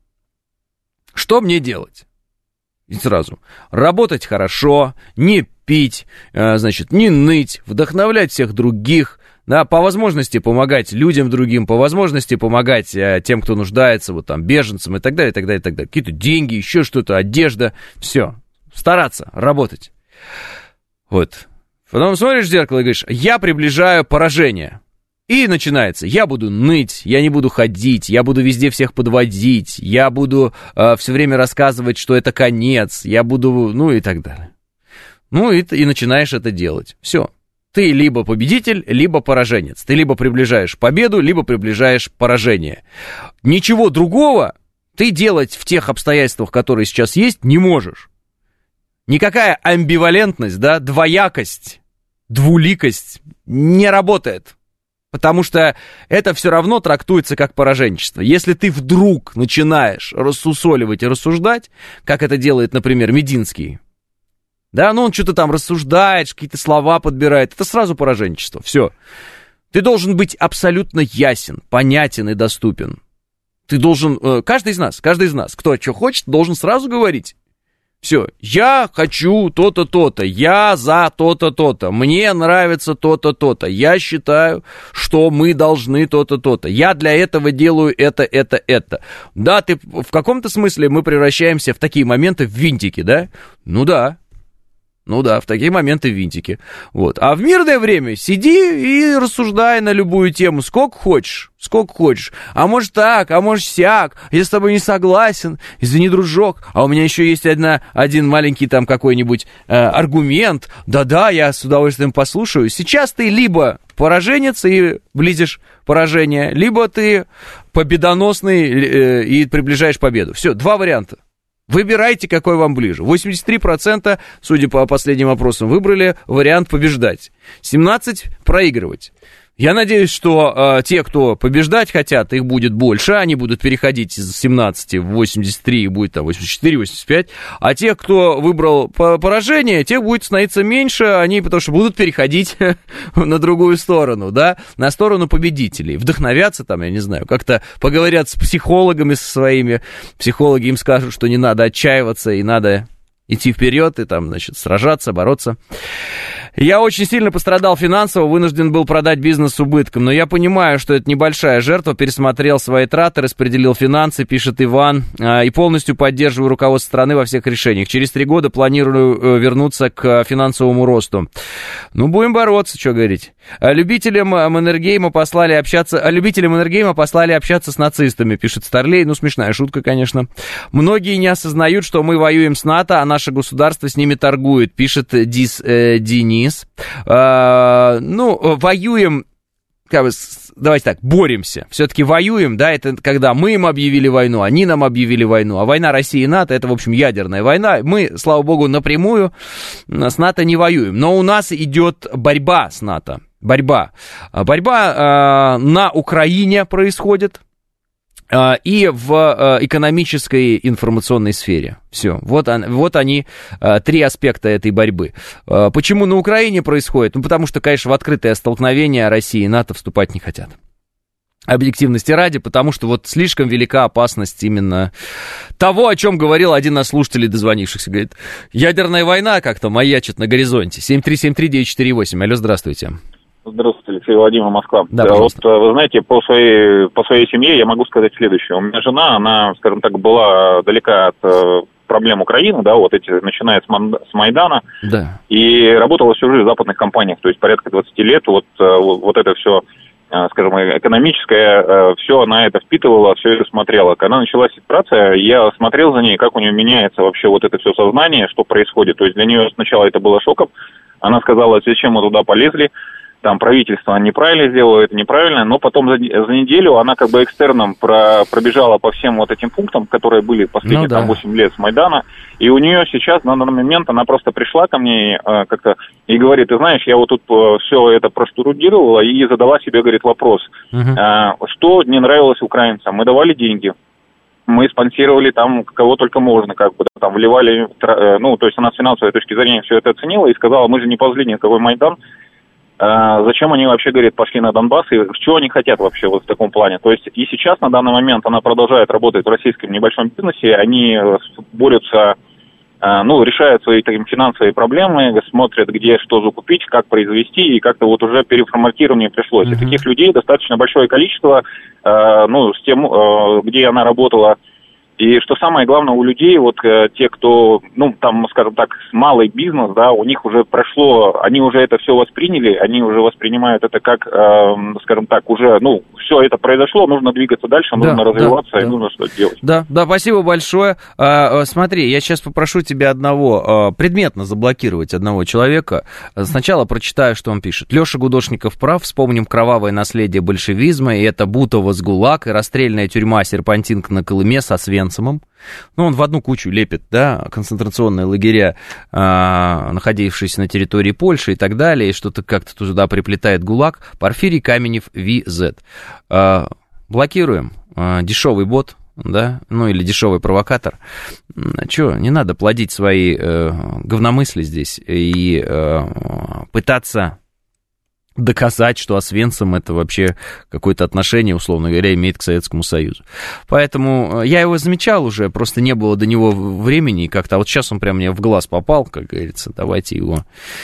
B: Что мне делать? И сразу. Работать хорошо, не пить, э, значит, не ныть, вдохновлять всех других. Да, по возможности помогать людям другим, по возможности помогать э, тем, кто нуждается, вот там, беженцам и так далее, и так далее, и так далее. Какие-то деньги, еще что-то, одежда, все. Стараться, работать. Вот. Потом смотришь в зеркало и говоришь, я приближаю поражение. И начинается, я буду ныть, я не буду ходить, я буду везде всех подводить, я буду э, все время рассказывать, что это конец, я буду, ну и так далее. Ну, и, и начинаешь это делать. Все. Ты либо победитель, либо пораженец. Ты либо приближаешь победу, либо приближаешь поражение. Ничего другого ты делать в тех обстоятельствах, которые сейчас есть, не можешь. Никакая амбивалентность, да, двоякость, двуликость не работает. Потому что это все равно трактуется как пораженчество. Если ты вдруг начинаешь рассусоливать и рассуждать, как это делает, например, Мединский, да, ну он что-то там рассуждает, какие-то слова подбирает, это сразу пораженчество, все. Ты должен быть абсолютно ясен, понятен и доступен. Ты должен, каждый из нас, каждый из нас, кто что хочет, должен сразу говорить. Все, я хочу то-то, то-то, я за то-то, то-то, мне нравится то-то, то-то, я считаю, что мы должны то-то, то-то, я для этого делаю это, это, это. Да, ты в каком-то смысле мы превращаемся в такие моменты в винтики, да? Ну да. Ну да, в такие моменты винтики. Вот. А в мирное время сиди и рассуждай на любую тему, сколько хочешь, сколько хочешь. А может так, а может сяк, я с тобой не согласен, извини, дружок. А у меня еще есть одна, один маленький там какой-нибудь э, аргумент. Да-да, я с удовольствием послушаю. Сейчас ты либо пораженец и близишь поражение, либо ты победоносный э, и приближаешь победу. Все, два варианта. Выбирайте, какой вам ближе. восемьдесят три процента, судя по последним опросам, выбрали вариант побеждать. семнадцать процентов проигрывать. Я надеюсь, что э, те, кто побеждать хотят, их будет больше, они будут переходить из семнадцати в восемьдесят три, будет там восемьдесят четыре восемьдесят пять, а те, кто выбрал поражение, тех будет становиться меньше, они потому что будут переходить на другую сторону, да, на сторону победителей, вдохновятся там, я не знаю, как-то поговорят с психологами со своими, психологи им скажут, что не надо отчаиваться и надо идти вперед и там, значит, сражаться, бороться. Я очень сильно пострадал финансово, вынужден был продать бизнес с убытком, но я понимаю, что это небольшая жертва, пересмотрел свои траты, распределил финансы, пишет Иван, и полностью поддерживаю руководство страны во всех решениях. Через три года планирую вернуться к финансовому росту. Ну, будем бороться, что говорить. Любителям Маннергейма послали общаться, любителям Маннергейма послали общаться с нацистами, пишет Старлей. Ну, смешная шутка, конечно. Многие не осознают, что мы воюем с НАТО, а наше государство с ними торгует, пишет Дис, э, Денис. А, ну, воюем, как бы, давайте так, боремся. Все-таки воюем, да, это когда мы им объявили войну, они нам объявили войну. А война России и НАТО, это, в общем, ядерная война. Мы, слава богу, напрямую с НАТО не воюем. Но у нас идет борьба с НАТО. Борьба. Борьба э, на Украине происходит э, и в э, экономической информационной сфере. Все. Вот, он, вот они, э, три аспекта этой борьбы. Э, почему на Украине происходит? Ну, потому что, конечно, в открытое столкновение России и НАТО вступать не хотят. Объективности ради, потому что вот слишком велика опасность именно того, о чем говорил один из слушателей, дозвонившихся. Говорит, ядерная война как-то маячит на горизонте. семь три семь три девять четыре восемь. Алло, здравствуйте.
E: Здравствуйте, Алексей Владимир, Москва.
B: Да,
E: вот, вы знаете, по своей, по своей семье я могу сказать следующее. У меня жена, она, скажем так, была далека от проблем Украины, да, вот эти, начиная с, Ман, с Майдана,
B: да.
E: И работала всю жизнь в западных компаниях, то есть порядка двадцать лет, вот, вот это все, скажем, экономическое, все она это впитывала, все это смотрела. Когда началась ситуация, я смотрел за ней, как у нее меняется вообще вот это все сознание, что происходит. То есть для нее сначала это было шоком, она сказала, зачем мы туда полезли, там правительство неправильно сделало, это неправильно, но потом за, за неделю она как бы экстерном про, пробежала по всем вот этим пунктам, которые были последние ну, да. там восемь лет с Майдана, и у нее сейчас на данный момент она просто пришла ко мне э, как-то и говорит, ты знаешь, я вот тут э, все это простудировала и задала себе, говорит, вопрос, uh-huh. э, что не нравилось украинцам, мы давали деньги, мы спонсировали там кого только можно, как бы там вливали, ну, то есть она с финансовой точки зрения все это оценила и сказала, мы же не ползли ни на какой Майдан, а, зачем они вообще, говорит, пошли на Донбасс и чего они хотят вообще вот в таком плане. То есть и сейчас на данный момент она продолжает работать в российском небольшом бизнесе, они борются, а, ну, решают свои там, финансовые проблемы, смотрят, где что закупить, как произвести, и как-то вот уже переформатирование пришлось. Mm-hmm. И таких людей достаточно большое количество, а, ну, с тем, а, где она работала И что самое главное, у людей, вот э, те, кто, ну, там, скажем так, малый бизнес, да, у них уже прошло, они уже это все восприняли, они уже воспринимают это как, э, скажем так, уже, ну, все это произошло, нужно двигаться дальше, нужно да, развиваться да, и да. нужно что-то делать.
B: Да, да, спасибо большое. А, смотри, я сейчас попрошу тебя одного, а, предметно заблокировать одного человека. Сначала прочитаю, что он пишет. Леша Гудошников прав, вспомним кровавое наследие большевизма, и это Бутово с ГУЛАГ, и расстрельная тюрьма Серпантинка на Колыме со Освенцимом. Ну, он в одну кучу лепит, да, концентрационные лагеря, а, находившиеся на территории Польши и так далее, и что-то как-то туда приплетает ГУЛАГ. Порфирий Каменев, ви зет. А, блокируем. А, дешевый бот, да, ну, или дешевый провокатор. Чё, не надо плодить свои э, говномысли здесь и э, пытаться доказать, что Освенцим это вообще какое-то отношение, условно говоря, имеет к Советскому Союзу. Поэтому я его замечал уже, просто не было до него времени как-то, а вот сейчас он прям мне в глаз попал, как говорится, давайте его...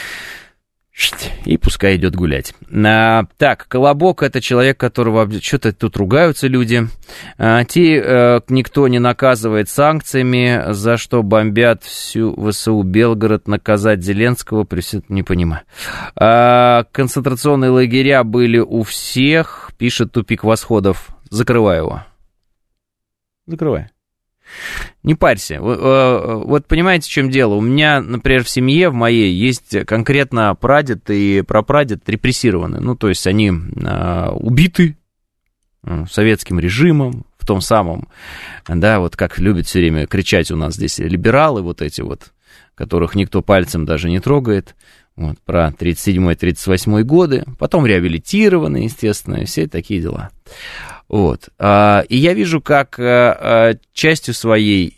B: И пускай идет гулять. А, так, Колобок — это человек, которого что-то тут ругаются люди. А, те а, никто не наказывает санкциями, за что бомбят всю ВСУ Белгород, наказать Зеленского, не понимаю. А, концентрационные лагеря были у всех, пишет Тупик Восходов. Закрывай его. Закрывай. Не парься. Вот понимаете, в чем дело? У меня, например, в семье в моей есть конкретно прадед и прапрадед репрессированы. Ну, то есть они убиты советским режимом, в том самом, да, вот как любят все время кричать у нас здесь либералы, вот эти вот, которых никто пальцем даже не трогает, вот, про тридцать седьмой тридцать восьмой годы, потом реабилитированы, естественно, и все такие дела. Вот. И я вижу, как частью своей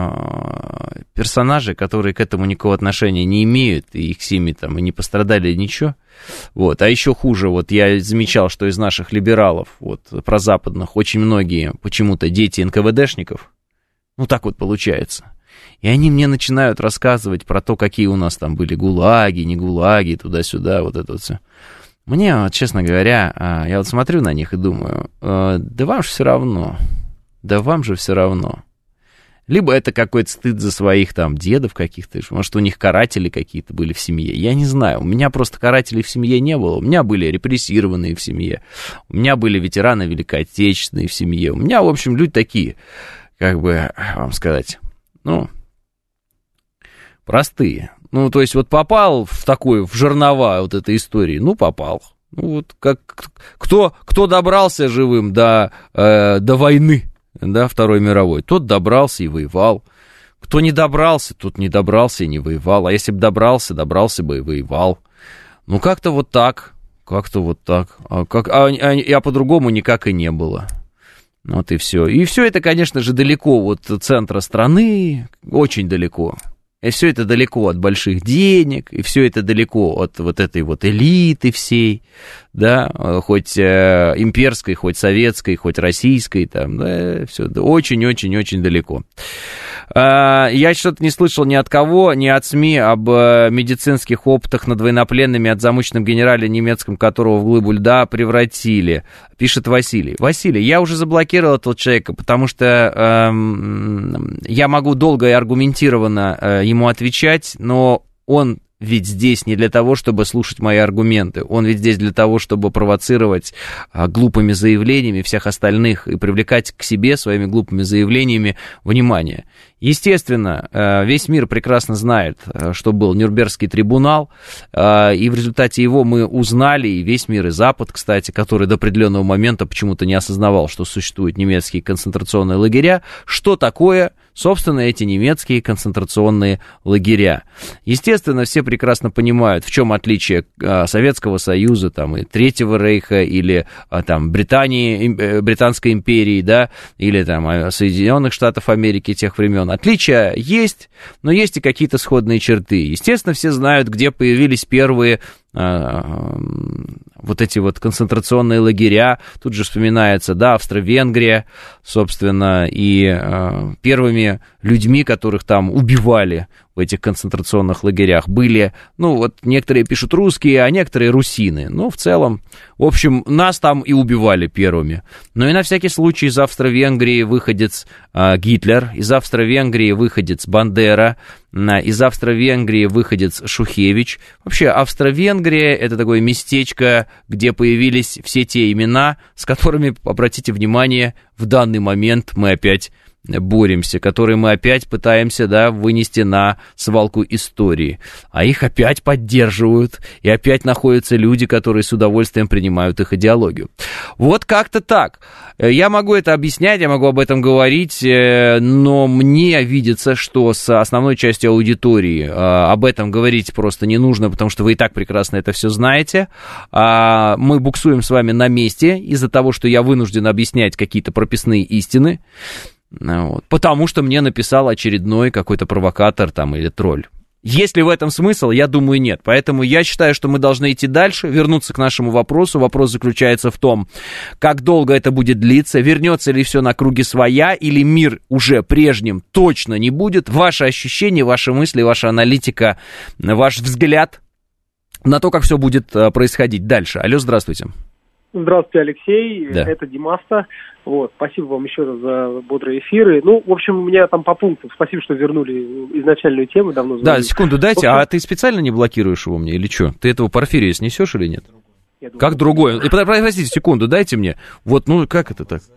B: персонажей, которые к этому никакого отношения не имеют, и их семьи там и не пострадали ничего. Вот. А еще хуже, вот я замечал, что из наших либералов, вот, прозападных, очень многие почему-то дети эн ка вэ дэшников. Ну, так вот получается. И они мне начинают рассказывать про то, какие у нас там были гулаги, не гулаги, туда-сюда, вот это вот все. Мне, вот, честно говоря, я вот смотрю на них и думаю, да вам же все равно, да вам же все равно. Либо это какой-то стыд за своих там дедов каких-то, может, у них каратели какие-то были в семье, я не знаю. У меня просто карателей в семье не было, у меня были репрессированные в семье, у меня были ветераны Великой Отечественной в семье, у меня, в общем, люди такие, как бы вам сказать, ну, простые. Ну, то есть, вот попал в такой, в жернова вот этой истории, ну, попал. Ну, вот как, кто, кто добрался живым до, э, до войны, да, Второй мировой, тот добрался и воевал. Кто не добрался, тот не добрался и не воевал. А если бы добрался, добрался бы и воевал. Ну, как-то вот так, как-то вот так. А, как, а, а, а по-другому никак и не было. Вот и все. И все это, конечно же, далеко от центра страны, очень далеко. И все это далеко от больших денег, и все это далеко от вот этой вот элиты всей, да, хоть э, имперской, хоть советской, хоть российской, там, да, все очень-очень-очень далеко. Э, я что-то не слышал ни от кого, ни от СМИ об э, медицинских опытах над военнопленными от замученном генерале немецком, которого в глыбу льда превратили, пишет Василий. Василий, я уже заблокировал этого человека, потому что э, я могу долго и аргументированно э, ему отвечать, но он ведь здесь не для того, чтобы слушать мои аргументы. Он ведь здесь для того, чтобы провоцировать а, глупыми заявлениями всех остальных и привлекать к себе своими глупыми заявлениями внимание. Естественно, весь мир прекрасно знает, что был Нюрнбергский трибунал, и в результате его мы узнали, и весь мир, и Запад, кстати, который до определенного момента почему-то не осознавал, что существуют немецкие концентрационные лагеря, что такое, собственно, эти немецкие концентрационные лагеря. Естественно, все прекрасно понимают, в чем отличие Советского Союза, там, и Третьего Рейха, или там, Британии, Британской империи, да, или там, Соединенных Штатов Америки тех времен. Отличия есть, но есть и какие-то сходные черты. Естественно, все знают, где появились первые вот эти вот концентрационные лагеря, тут же вспоминается, да, Австро-Венгрия, собственно, и э, первыми людьми, которых там убивали в этих концентрационных лагерях, были, ну, вот некоторые пишут русские, а некоторые русины. Ну, в целом, в общем, нас там и убивали первыми. Но и на всякий случай из Австро-Венгрии выходец э, Гитлер, из Австро-Венгрии выходец Бандера, из Австро-Венгрии выходец Шухевич. Вообще, Австро-Венгрия — это такое местечко, где появились все те имена, с которыми, обратите внимание, в данный момент мы опять боремся, которые мы опять пытаемся, да, вынести на свалку истории. А их опять поддерживают, и опять находятся люди, которые с удовольствием принимают их идеологию. Вот как-то так. Я могу это объяснять, я могу об этом говорить, но мне видится, что с основной частью аудитории об этом говорить просто не нужно, потому что вы и так прекрасно это все знаете. Мы буксуем с вами на месте из-за того, что я вынужден объяснять какие-то прописные истины. Вот. Потому что мне написал очередной какой-то провокатор там или тролль. Есть ли в этом смысл? Я думаю, нет. Поэтому я считаю, что мы должны идти дальше, вернуться к нашему вопросу. Вопрос заключается в том, как долго это будет длиться, вернется ли все на круги своя, или мир уже прежним точно не будет. Ваши ощущения, ваши мысли, ваша аналитика, ваш взгляд на то, как все будет происходить дальше. Алло, здравствуйте.
F: Здравствуйте, Алексей. Да. Это Димаста. Вот, спасибо вам еще раз за бодрые эфиры. Ну, в общем, у меня там по пунктам. Спасибо, что вернули изначальную тему. Давно звонили.
B: Да, секунду дайте.
F: общем...
B: А ты специально не блокируешь его мне или что? Ты этого Порфирия снесешь или нет? Думаю, как другое? И, простите, секунду, дайте мне. Вот, ну, как это так?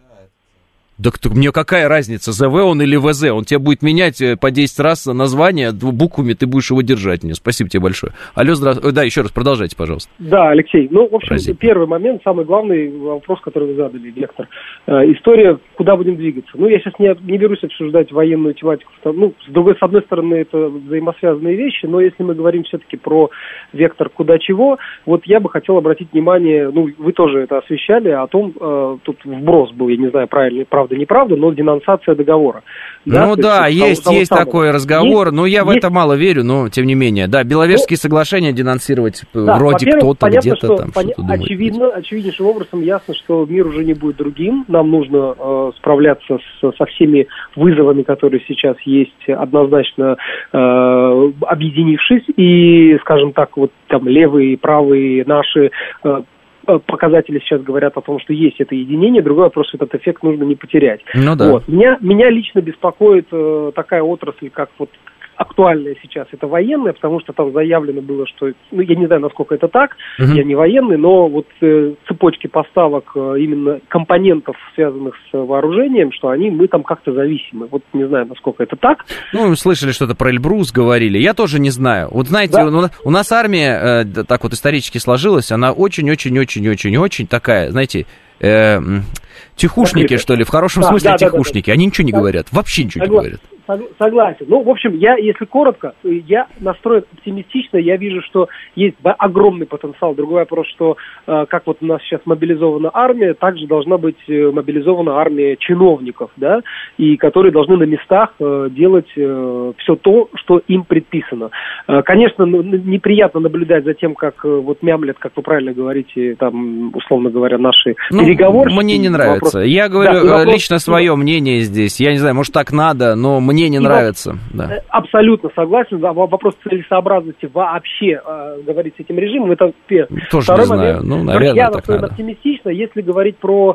B: Да мне какая разница, ЗВ он или ВЗ? Он тебе будет менять по десять раз название, буквами ты будешь его держать мне. Спасибо тебе большое. Алло, здравствуйте. Да, еще раз, продолжайте, пожалуйста.
F: Да, Алексей. Ну, в общем,
B: Разить.
F: Первый момент, самый главный вопрос, который вы задали, Вектор. Э, история, куда будем двигаться. Ну, я сейчас не, не берусь обсуждать военную тематику. Ну, с другой, с одной стороны, это взаимосвязанные вещи, но если мы говорим все-таки про вектор куда чего, вот я бы хотел обратить внимание, ну, вы тоже это освещали, о том, э, тут вброс был, я не знаю, правильно, правда, неправда, но денонсация договора. Да?
B: Ну да, есть, есть, есть такой разговор, есть, но я в есть... это мало верю, но тем не менее. Да, Беловежские ну, соглашения денонсировать да, вроде кто-то где-то
F: что,
B: там
F: поня-
B: что-то думает.
F: Очевидно, очевиднейшим образом ясно, что мир уже не будет другим. Нам нужно э, справляться с, со всеми вызовами, которые сейчас есть, однозначно э, объединившись. И, скажем так, вот там левые, правые, наши... Э, показатели сейчас говорят о том, что есть это единение. Другой вопрос, что этот эффект нужно не потерять.
B: Ну да.
F: Вот. Меня, меня лично беспокоит э, такая отрасль, как вот актуальная сейчас, это военная, потому что там заявлено было, что, ну, я не знаю, насколько это так, uh-huh. я не военный, но вот э, цепочки поставок э, именно компонентов, связанных с вооружением, что они, мы там как-то зависимы. Вот не знаю, насколько это так.
B: Ну, слышали, что-то про Эльбрус говорили, я тоже не знаю. Вот знаете, да. у, у нас армия, э, так вот исторически сложилась, она очень-очень-очень-очень-очень такая, знаете... Э, тихушники, что ли, в хорошем да, смысле да, тихушники, да, да, да. Они ничего не говорят, вообще ничего Согла... не говорят.
F: Согласен. Ну, в общем, я, если коротко, я настроен оптимистично, я вижу, что есть огромный потенциал. Другой вопрос, что э, как вот у нас сейчас мобилизована армия, также должна быть мобилизована армия чиновников, да, и которые должны на местах э, делать э, все то, что им предписано. Э, конечно, ну, неприятно наблюдать за тем, как э, вот мямлят, как вы правильно говорите, там, условно говоря, наши ну, переговорщики.
B: Мне не нравится. Вопрос... Я говорю да, вопрос... лично свое мнение здесь. Я не знаю, может, так надо, но мне не и нравится. Да.
F: Абсолютно согласен. Вопрос целесообразности вообще э, говорить с этим режимом, это первый.
B: Тоже Второй не момент, знаю. Ну, наверное,
F: я
B: так надо.
F: Оптимистично, если говорить про...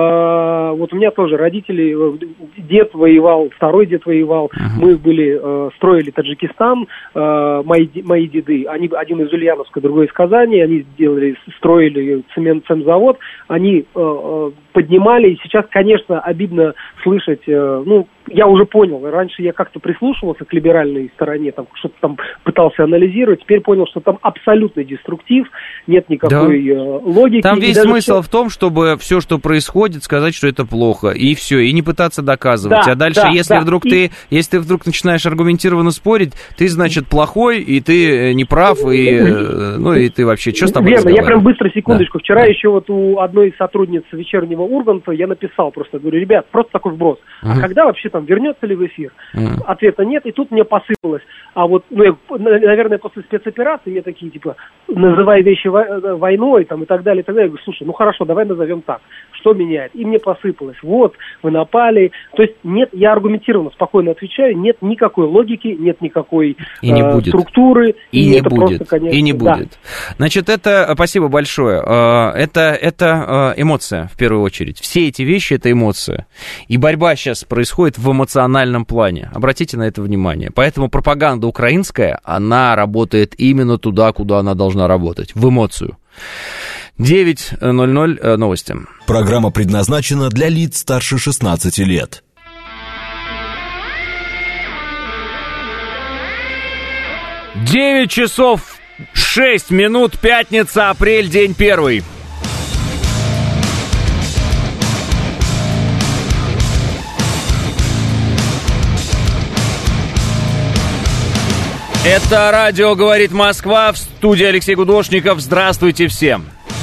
F: Э, вот у меня тоже родители, дед воевал, второй дед воевал, uh-huh. мы были, э, строили Таджикистан, э, мои, мои деды, они, один из Ульяновска, другой из Казани, они сделали, строили цемент, цемзавод, они э, поднимали, и сейчас, конечно, обидно слышать, э, ну, я уже понял, раньше я как-то прислушивался к либеральной стороне, там что-то там пытался анализировать, теперь понял, что там абсолютный деструктив, нет никакой да. э, логики.
B: Там весь смысл все... в том, чтобы все, что происходит, сказать, что это плохо, и все, и не пытаться доказывать. Да, а дальше, да, если да. вдруг и... ты, если ты вдруг начинаешь аргументированно спорить, ты, значит, плохой, и ты не прав, и, ну, и ты вообще, что с тобой
F: Верно, я прям быстро, секундочку, да. вчера да. еще вот у одной из сотрудниц вечернего Урганта я написал просто, говорю, ребят, просто такой вброс, uh-huh. а когда вообще там там, вернется ли в эфир? Mm. Ответа нет, и тут мне посыпалось. А вот, ну, я, наверное, после спецоперации мне такие, типа, называй вещи войной, там, и так далее, и так далее. Я говорю, слушай, ну хорошо, давай назовем так. Что меняет? И мне посыпалось. Вот, вы напали. То есть нет, я аргументированно, спокойно отвечаю, нет никакой логики, нет никакой
B: и не
F: э,
B: будет.
F: структуры.
B: И, и не будет. Просто, конечно, и не
F: да.
B: будет. Значит, это, спасибо большое, это, это эмоция, в первую очередь. Все эти вещи — это эмоция. И борьба сейчас происходит в эмоциональном плане. Обратите на это внимание. Поэтому пропаганда украинская, она работает именно туда, куда она должна работать, в эмоцию. девять ноль ноль новости.
A: Программа предназначена для лиц старше шестнадцати лет.
B: девять часов шесть минут, пятница, апрель, день первый. Это радио «Говорит Москва», в студии Алексей Гудошников. Здравствуйте всем.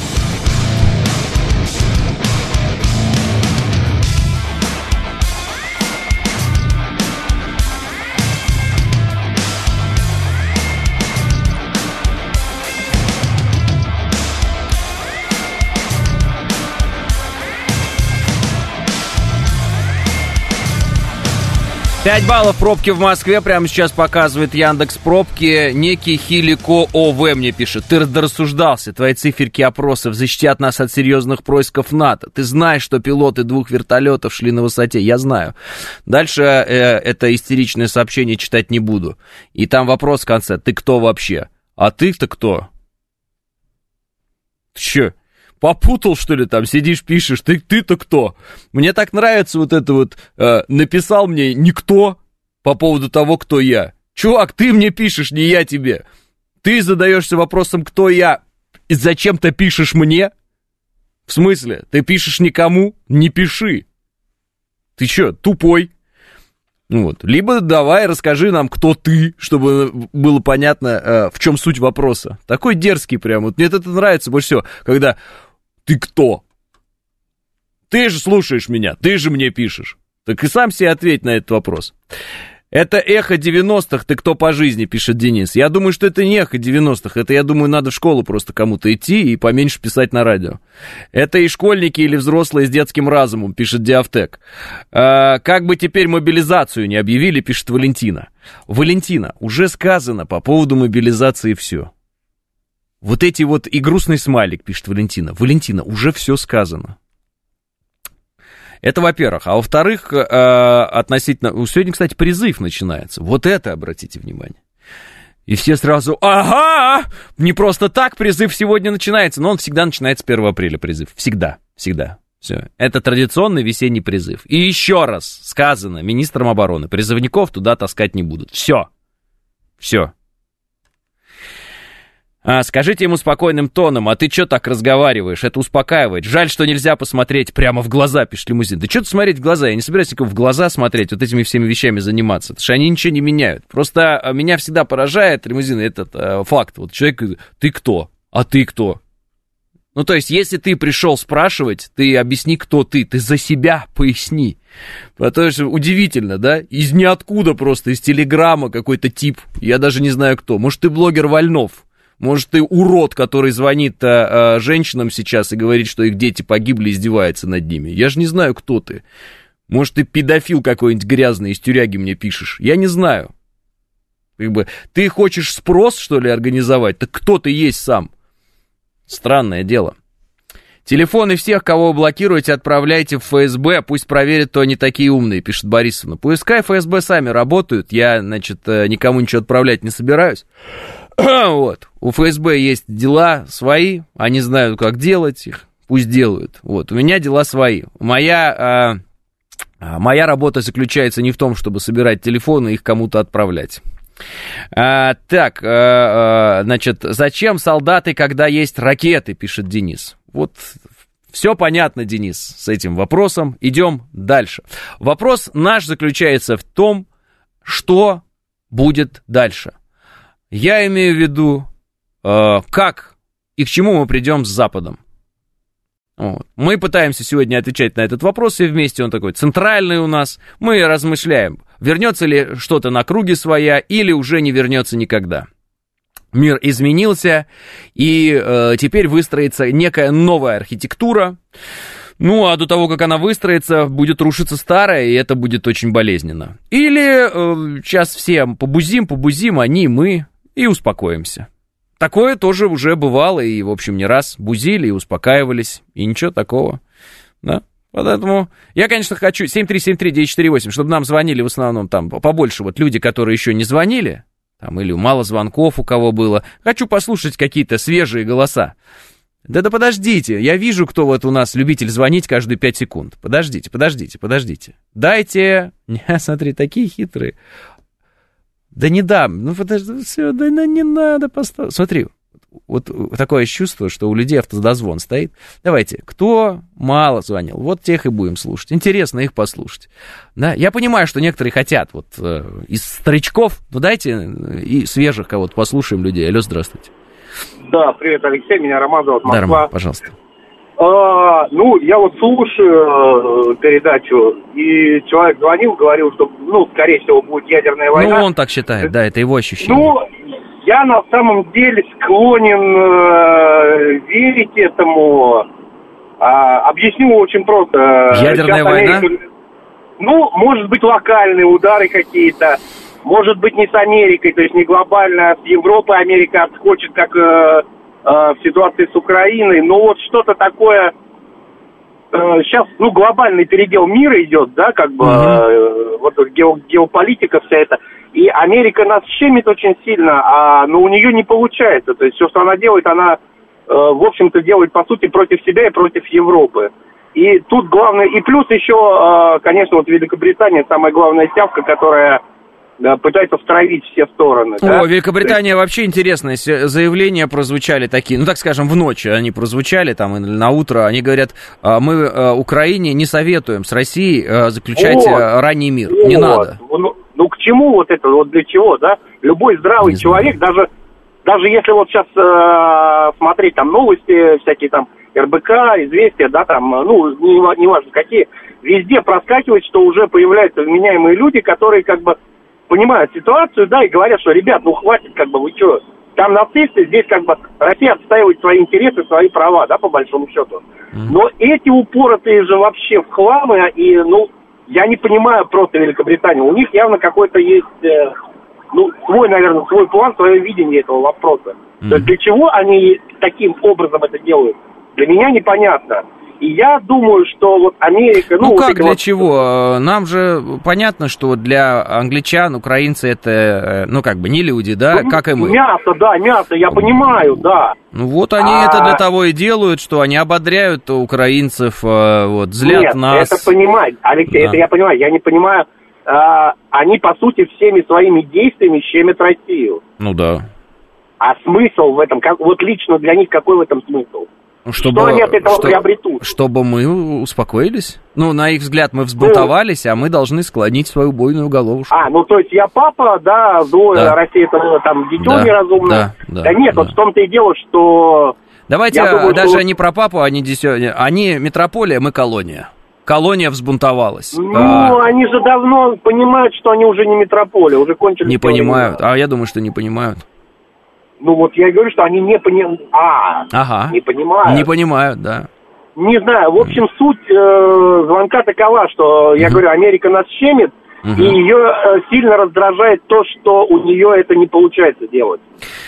B: пять баллов пробки в Москве прямо сейчас показывает Яндекс Пробки. Некий Хилико ОВ мне пишет. Ты дорассуждался, твои циферки опросов защитят нас от серьезных происков НАТО. Ты знаешь, что пилоты двух вертолетов шли на высоте. Я знаю. Дальше э, это истеричное сообщение читать не буду. И там вопрос в конце. Ты кто вообще? А ты-то кто? Ты чё? Попутал, что ли, там сидишь, пишешь, ты, ты-то кто? Мне так нравится вот это вот, э, написал мне никто по поводу того, кто я. Чувак, ты мне пишешь, не я тебе. Ты задаешься вопросом, кто я, и зачем-то пишешь мне? В смысле? Ты пишешь никому? Не пиши. Ты чё, тупой? Вот. Либо давай расскажи нам, кто ты, чтобы было понятно, э, в чем суть вопроса. Такой дерзкий прям. Вот мне это нравится больше всего, когда ты кто? Ты же слушаешь меня, ты же мне пишешь. Так и сам себе ответь на этот вопрос. Это эхо девяностых, ты кто по жизни, пишет Денис. Я думаю, что это не эхо девяностых, это, я думаю, надо в школу просто кому-то идти и поменьше писать на радио. Это и школьники, или взрослые с детским разумом, пишет Диавтек. А, как бы теперь мобилизацию не объявили, пишет Валентина. Валентина, уже сказано по поводу мобилизации все. Вот эти вот и грустный смайлик, пишет Валентина. Валентина, уже все сказано. Это, во-первых. А во-вторых, э, относительно... Сегодня, кстати, призыв начинается. Вот это обратите внимание. И все сразу, ага, не просто так призыв сегодня начинается. Но он всегда начинается первого апреля, призыв. Всегда, всегда. Все. Это традиционный весенний призыв. И еще раз сказано министром обороны, призывников туда таскать не будут. Все. Все. А, скажите ему спокойным тоном, а ты что так разговариваешь? Это успокаивает. Жаль, что нельзя посмотреть прямо в глаза, пишет Лимузин. Да что ты смотреть в глаза? Я не собираюсь никого в глаза смотреть, вот этими всеми вещами заниматься. Потому что они ничего не меняют. Просто меня всегда поражает, Лимузин, этот э, факт. Вот человек, ты кто? А ты кто? Ну, то есть, если ты пришел спрашивать, ты объясни, кто ты. Ты за себя поясни. Потому что удивительно, да? Из ниоткуда просто, из телеграмма какой-то тип. Я даже не знаю кто. Может, ты блогер Вольнов. Может, ты урод, который звонит а, а, женщинам сейчас и говорит, что их дети погибли, издевается над ними. Я же не знаю, кто ты. Может, ты педофил какой-нибудь грязный, из тюряги мне пишешь. Я не знаю. Как бы, ты хочешь спрос, что ли, организовать? Так кто ты есть сам? Странное дело. Телефоны всех, кого вы блокируете, отправляйте в эф эс бэ, пусть проверят, кто они такие умные, пишет Борисовна. Пускай эф эс бэ сами работают, я, значит, никому ничего отправлять не собираюсь. Вот. У эф эс бэ есть дела свои, они знают, как делать их, пусть делают. Вот. У меня дела свои. Моя, а, моя работа заключается не в том, чтобы собирать телефоны и их кому-то отправлять. А, так, а, а, значит, зачем солдаты, когда есть ракеты, пишет Денис. Вот все понятно, Денис, с этим вопросом. Идем дальше. Вопрос наш заключается в том, что будет дальше. Я имею в виду, э, как и к чему мы придем с Западом. Вот. Мы пытаемся сегодня отвечать на этот вопрос, и вместе он такой центральный у нас. Мы размышляем, вернется ли что-то на круги своя, или уже не вернется никогда. Мир изменился, и э, теперь выстроится некая новая архитектура. Ну, а до того, как она выстроится, будет рушиться старая, и это будет очень болезненно. Или э, сейчас все побузим, побузим, они, мы, и успокоимся. Такое тоже уже бывало, и, в общем, не раз бузили и успокаивались, и ничего такого, да. Поэтому я, конечно, хочу семь три семь три девять четыре восемь, чтобы нам звонили в основном там побольше вот люди, которые еще не звонили, там, или мало звонков у кого было. Хочу послушать какие-то свежие голоса. Да да подождите, я вижу, кто вот у нас любитель звонить каждые пять секунд. Подождите, подождите, подождите. Дайте... Не, смотри, такие хитрые. Да не дам, ну подожди, все, да не надо поставить. Смотри, вот такое чувство, что у людей автодозвон стоит. Давайте, кто мало звонил, вот тех и будем слушать. Интересно их послушать. Да, я понимаю, что некоторые хотят вот э, из старичков, ну дайте и свежих кого-то послушаем людей. Алло, здравствуйте.
G: Да, привет, Алексей, меня Роман зовут, Москва.
B: Да, Роман, пожалуйста.
G: А, ну, я вот слушаю э, передачу, и человек звонил, говорил, что, ну, скорее всего, будет ядерная война.
B: Ну, он так считает, да, это его ощущение.
G: Ну, я на самом деле склонен э, верить этому. А, объясню очень просто.
B: Ядерная
G: Сейчас
B: война?
G: Америка, ну, может быть, локальные удары какие-то. Может быть, не с Америкой, то есть не глобально, а с Европой Америка отскочит, как э, э, в ситуации с Украиной. Но вот что-то такое... Э, сейчас, ну, глобальный передел мира идет, да, как бы, э, вот гео, геополитика вся эта. И Америка нас щемит очень сильно, а, но у нее не получается. То есть все, что она делает, она, э, в общем-то, делает, по сути, против себя и против Европы. И тут главное... И плюс еще, э, конечно, вот Великобритания, самая главная тявка, которая... Да, пытается втравить все стороны.
B: О,
G: да?
B: Великобритания есть... вообще интересное. Заявления прозвучали такие, ну так скажем, в ночь они прозвучали, там, на утро. Они говорят, мы Украине не советуем с Россией заключать вот, ранний мир. Вот. Не надо.
G: Ну, ну к чему вот это, вот для чего, да? Любой здравый не человек, даже, даже если вот сейчас э, смотреть там новости, всякие там эр бэ ка, известия, да, там, ну, не, не важно какие, везде проскакивает, что уже появляются вменяемые люди, которые как бы понимают ситуацию, да, и говорят, что, ребят, ну хватит, как бы, вы что, там нацисты, здесь как бы Россия отстаивает свои интересы, свои права, да, по большому счету. Mm-hmm. Но эти упоротые же вообще в хламы, и, ну, я не понимаю просто Великобританию. У них явно какой-то есть, э, ну, свой, наверное, свой план, свое видение этого вопроса. Mm-hmm. То есть для чего они таким образом это делают, для меня непонятно. И я думаю, что вот Америка...
B: Ну,
G: ну
B: как
G: вот
B: для
G: вот...
B: чего? Нам же понятно, что для англичан, украинцы это, ну, как бы не люди, да, ну, как и мы.
G: Мясо, да, мясо, я понимаю, да.
B: Ну, вот они а... это для того и делают, что они ободряют украинцев, вот, злят
G: Нет,
B: нас.
G: это понимать, Алексей, да. Это я понимаю, я не понимаю, а, они, по сути, всеми своими действиями щемят Россию.
B: Ну, да.
G: А смысл в этом, как, вот лично для них какой в этом смысл?
B: Чтобы,
G: что они от этого
B: что,
G: приобретут?
B: Чтобы мы успокоились. Ну, на их взгляд, мы взбунтовались, ну, а мы должны склонить свою убойную головушку.
G: А, ну, то есть я папа, да, злой, да. Россия это было там дитё да, неразумное. Да, да, да нет, да. Вот в том-то и дело, что...
B: Давайте думаю, даже что... не про папу, они, они метрополия, мы колония. Колония взбунтовалась.
G: Ну, а... они же давно понимают, что они уже не метрополия, уже кончили...
B: Не понимают, а я думаю, что не понимают.
G: Ну, вот я говорю, что они не понимают. А,
B: ага.
G: не понимают.
B: Не понимают, да.
G: Не знаю, в общем, суть э, звонка такова, что, я uh-huh. говорю, Америка нас щемит, uh-huh. и ее э, сильно раздражает то, что у нее это не получается делать.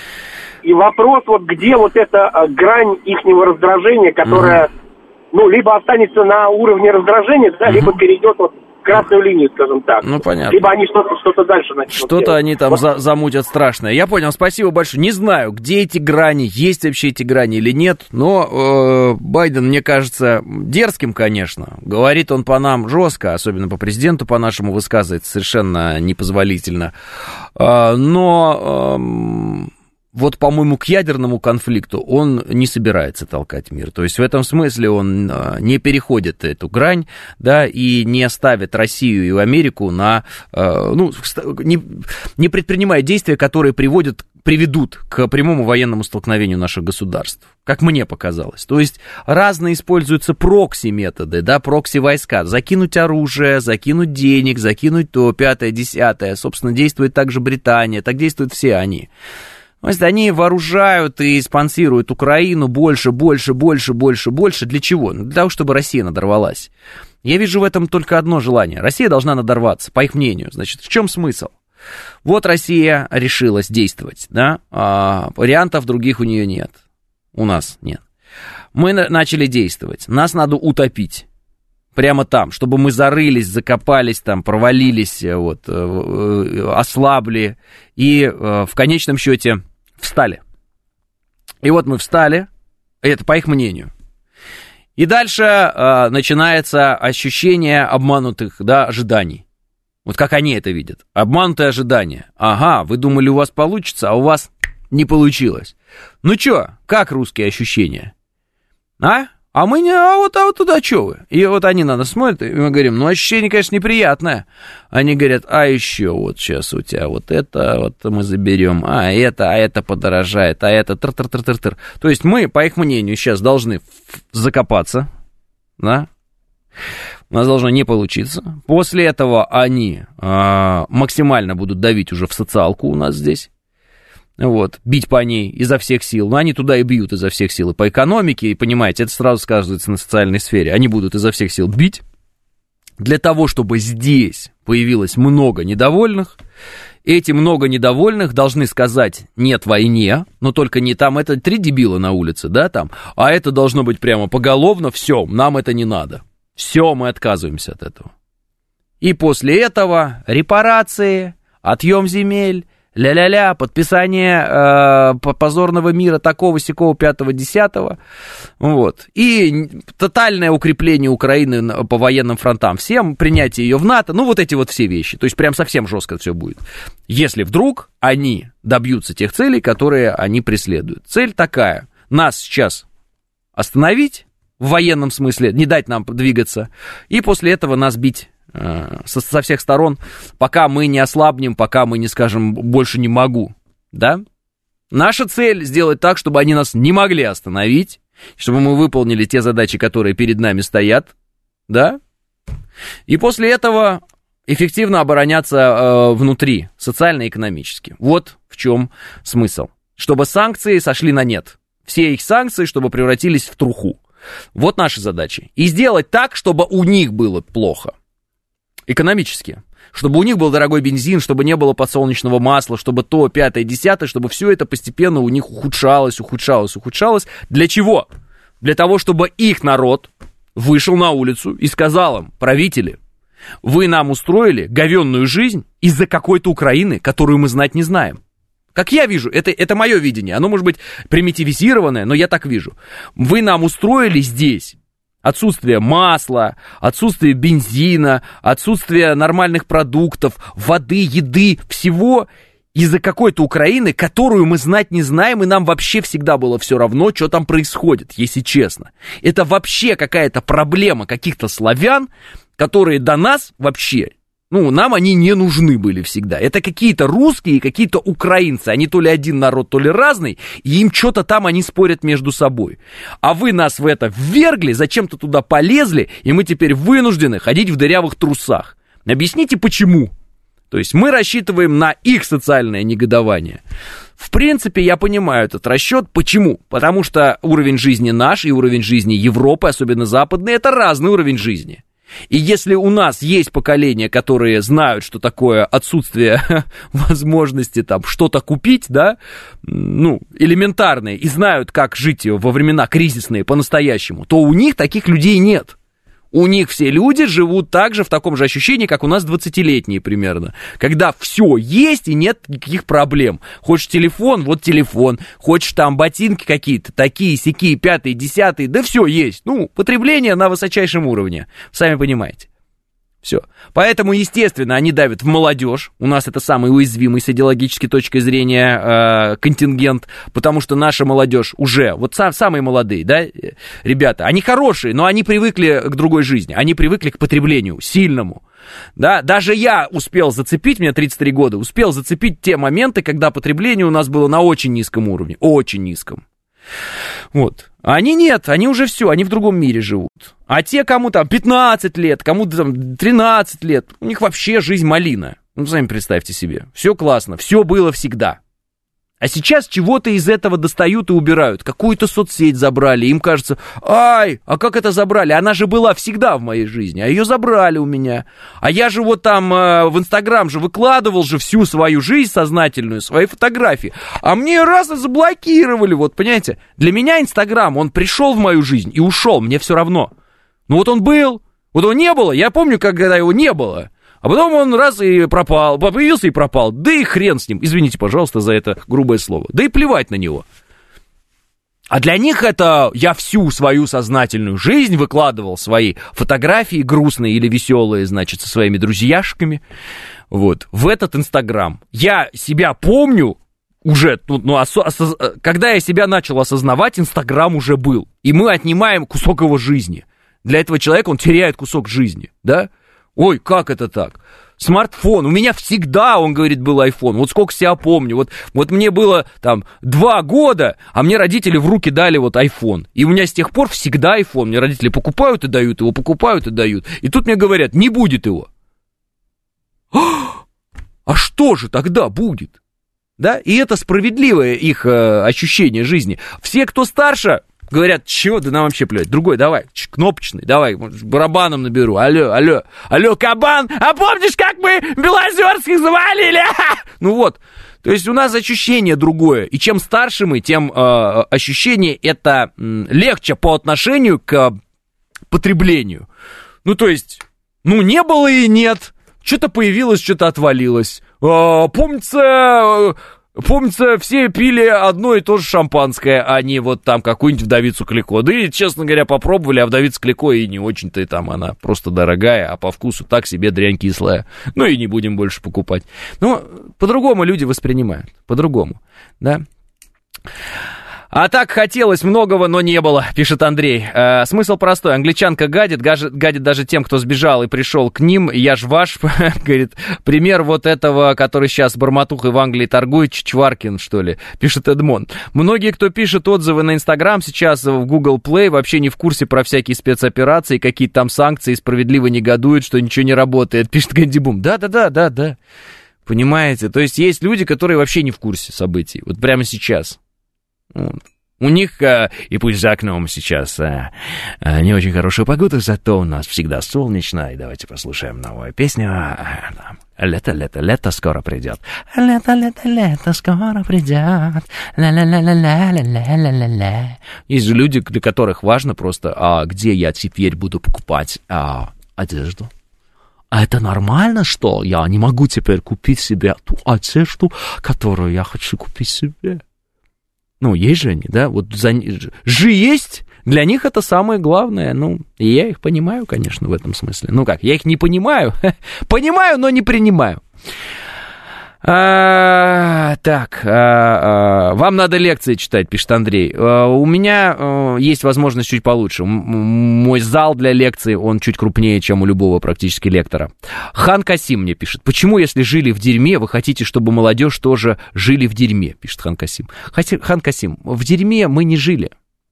G: И вопрос, вот где вот эта э, грань ихнего раздражения, которая, uh-huh. ну, либо останется на уровне раздражения, да, uh-huh. либо перейдет вот красную линию, скажем так.
B: Ну, понятно.
G: Либо они что-то, что-то дальше начнут
B: Что-то
G: делать.
B: они там вот. за, замутят страшное. Я понял, спасибо большое. Не знаю, где эти грани, есть вообще эти грани или нет, но э, Байден, мне кажется, дерзким, конечно. Говорит он по нам жестко, особенно по президенту по нашему высказывается совершенно непозволительно. Э, но... Э, вот, по-моему, к ядерному конфликту он не собирается толкать мир. То есть в этом смысле он не переходит эту грань, да, и не ставит Россию и Америку на, ну, не, не предпринимая действия, которые приводят, приведут к прямому военному столкновению наших государств, как мне показалось. То есть разные используются прокси-методы, да, прокси-войска. Закинуть оружие, закинуть денег, закинуть то, пятое, десятое. Собственно, действует также Британия, так действуют все они. То есть они вооружают и спонсируют Украину больше, больше, больше, больше, больше. Для чего? Для того, чтобы Россия надорвалась. Я вижу в этом только одно желание. Россия должна надорваться, по их мнению. Значит, в чем смысл? Вот Россия решилась действовать, да? А вариантов других у нее нет. У нас нет. Мы начали действовать. Нас надо утопить. Прямо там, чтобы мы зарылись, закопались там, провалились, вот, ослабли и в конечном счете встали. И вот мы встали, это по их мнению. И дальше э, начинается ощущение обманутых, да, ожиданий. Вот как они это видят. Обманутые ожидания. Ага, вы думали, у вас получится, а у вас не получилось. Ну чё, как русские ощущения? А? А мы не, а вот, а вот туда что вы? И вот они на нас смотрят, и мы говорим, ну, ощущение, конечно, неприятное. Они говорят, а еще вот сейчас у тебя вот это, вот мы заберем, а это, а это подорожает, а это тыр-тыр-тыр-тыр-тыр. То есть мы, по их мнению, сейчас должны закопаться, да? У нас должно не получиться. После этого они а, максимально будут давить уже в социалку у нас здесь. Вот, бить по ней изо всех сил. Но они туда и бьют изо всех сил. И по экономике, и, понимаете, это сразу сказывается на социальной сфере. Они будут изо всех сил бить. Для того, чтобы здесь появилось много недовольных, эти много недовольных должны сказать «нет войне», но только не там, это три дебила на улице, да, там, а это должно быть прямо поголовно, все, нам это не надо. Все, мы отказываемся от этого. И после этого репарации, отъем земель, ля-ля-ля, подписание э, позорного мира такого, сякого, пятого, десятого, вот, и тотальное укрепление Украины по военным фронтам, всем принятие ее в НАТО, ну, вот эти вот все вещи, то есть прям совсем жестко все будет, если вдруг они добьются тех целей, которые они преследуют. Цель такая, нас сейчас остановить, в военном смысле, не дать нам двигаться, и после этого нас бить Со, со всех сторон, пока мы не ослабнем, пока мы не скажем «больше не могу», да? Наша цель сделать так, чтобы они нас не могли остановить, чтобы мы выполнили те задачи, которые перед нами стоят, да? И после этого эффективно обороняться э, внутри, социально и экономически. Вот в чем смысл. Чтобы санкции сошли на нет. Все их санкции, чтобы превратились в труху. Вот наши задачи. И сделать так, чтобы у них было плохо. Экономически. Чтобы у них был дорогой бензин, чтобы не было подсолнечного масла, чтобы то, пятое, десятое, чтобы все это постепенно у них ухудшалось, ухудшалось, ухудшалось. Для чего? Для того, чтобы их народ вышел на улицу и сказал им: правители, вы нам устроили говенную жизнь из-за какой-то Украины, которую мы знать не знаем. Как я вижу, это, это мое видение, оно может быть примитивизированное, но я так вижу. Вы нам устроили здесь отсутствие масла, отсутствие бензина, отсутствие нормальных продуктов, воды, еды, всего из-за какой-то Украины, которую мы знать не знаем, и нам вообще всегда было все равно, что там происходит, если честно. Это вообще какая-то проблема каких-то славян, которые до нас вообще, ну, нам они не нужны были всегда. Это какие-то русские, какие-то украинцы. Они то ли один народ, то ли разный, и им что-то там они спорят между собой. А вы нас в это ввергли, зачем-то туда полезли, и мы теперь вынуждены ходить в дырявых трусах. Объясните, почему? То есть мы рассчитываем на их социальное негодование. В принципе, я понимаю этот расчет. Почему? Потому что уровень жизни наш и уровень жизни Европы, особенно западный, это разный уровень жизни. И если у нас есть поколения, которые знают, что такое отсутствие возможности там что-то купить, да, ну, элементарное, и знают, как жить во времена кризисные по-настоящему, то у них таких людей нет. У них все люди живут также в таком же ощущении, как у нас двадцатилетние примерно. Когда все есть и нет никаких проблем. Хочешь телефон, вот телефон. Хочешь там ботинки какие-то, такие, сякие, пятые, десятые, да все есть. Ну, потребление на высочайшем уровне, сами понимаете. Все. Поэтому, естественно, они давят в молодежь. У нас это самый уязвимый с идеологической точки зрения э, контингент, потому что наша молодежь уже, вот сам, самые молодые, да, ребята, они хорошие, но они привыкли к другой жизни, они привыкли к потреблению сильному. Да, даже я успел зацепить, мне тридцать три года, успел зацепить те моменты, когда потребление у нас было на очень низком уровне, очень низком. Вот. А они нет, они уже все, они в другом мире живут. А те, кому там пятнадцать лет, кому-то там тринадцать лет, у них вообще жизнь малина. Ну, сами представьте себе. Все классно, все было всегда. А сейчас чего-то из этого достают и убирают. Какую-то соцсеть забрали. Им кажется, ай, а как это забрали? Она же была всегда в моей жизни, а ее забрали у меня. А я же вот там э, в Инстаграм же выкладывал же всю свою жизнь сознательную, свои фотографии. А мне раз и заблокировали, вот, понимаете? Для меня Инстаграм, он пришел в мою жизнь и ушел, мне все равно. Ну вот он был, вот его не было, я помню, когда его не было. А потом он раз и пропал, появился и пропал. Да и хрен с ним. Извините, пожалуйста, за это грубое слово. Да и плевать на него. А для них это я всю свою сознательную жизнь выкладывал свои фотографии грустные или веселые, значит, со своими друзьяшками. Вот, в этот Инстаграм. Я себя помню уже, ну, ну осо- осоз... когда я себя начал осознавать, Инстаграм уже был. И мы отнимаем кусок его жизни. Для этого человека он теряет кусок жизни, да? Ой, как это так? Смартфон. У меня всегда, он говорит, был iPhone. Вот сколько себя помню. Вот, вот мне было там два года, а мне родители в руки дали вот iPhone. И у меня с тех пор всегда iPhone. Мне родители покупают и дают его, покупают и дают. И тут мне говорят, не будет его. А что же тогда будет? Да? И это справедливое их э, ощущение жизни. Все, кто старше... Говорят, чего, да нам вообще плевать. Другой, давай, кнопочный, давай, барабаном наберу. Алло, алло, алло, кабан, а помнишь, как мы Белозерских завалили? Ну вот, то есть у нас ощущение другое. И чем старше мы, тем э, ощущение это э, легче по отношению к потреблению. Ну то есть, ну не было и нет, что-то появилось, что-то отвалилось. Э, помнится... Помнится, все пили одно и то же шампанское, а не вот там какую-нибудь вдовицу Клико. Да и, честно говоря, попробовали, а вдовица Клико и не очень-то и там она просто дорогая, а по вкусу так себе дрянь кислая. Ну и не будем больше покупать. Ну, по-другому люди воспринимают, по-другому, да. А так хотелось многого, но не было, пишет Андрей. Э, смысл простой. Англичанка гадит, гадит, гадит даже тем, кто сбежал и пришел к ним. Я ж ваш, говорит, пример вот этого, который сейчас барматухой в Англии торгует, Чичваркин, что ли, пишет Эдмон. Многие, кто пишет отзывы на Инстаграм, сейчас в Google Play вообще не в курсе про всякие спецоперации, какие-то там санкции, справедливо негодуют, что ничего не работает, пишет Гэнди Бум. Да-да-да, да-да. Понимаете? То есть есть люди, которые вообще не в курсе событий. Вот прямо сейчас. Вот. У них, а, и пусть за окном сейчас а, а, не очень хорошая погода, зато у нас всегда солнечно. И давайте послушаем новую песню. Лето, лето, лето скоро придет. Лето, лето, лето скоро придет. Ля-ля-ля-ля-ля-ля-ля-ля-ля. Есть же люди, для которых важно просто, а где я теперь буду покупать а, одежду. А это нормально, что я не могу теперь купить себе ту одежду, которую я хочу купить себе? Ну, есть же они, да, вот за... же есть, для них это самое главное, ну, и я их понимаю, конечно, в этом смысле. Ну как, я их не понимаю, понимаю, но не принимаю. А, так, а, а, вам надо лекции читать, пишет Андрей. А, у меня а, есть возможность чуть получше. М- мой зал для лекций, он чуть крупнее, чем у любого практически лектора. Хан Касим мне пишет. Почему, если жили в дерьме, вы хотите, чтобы молодежь тоже жили в дерьме, пишет Хан Касим. Хан Касим, в дерьме мы не жили.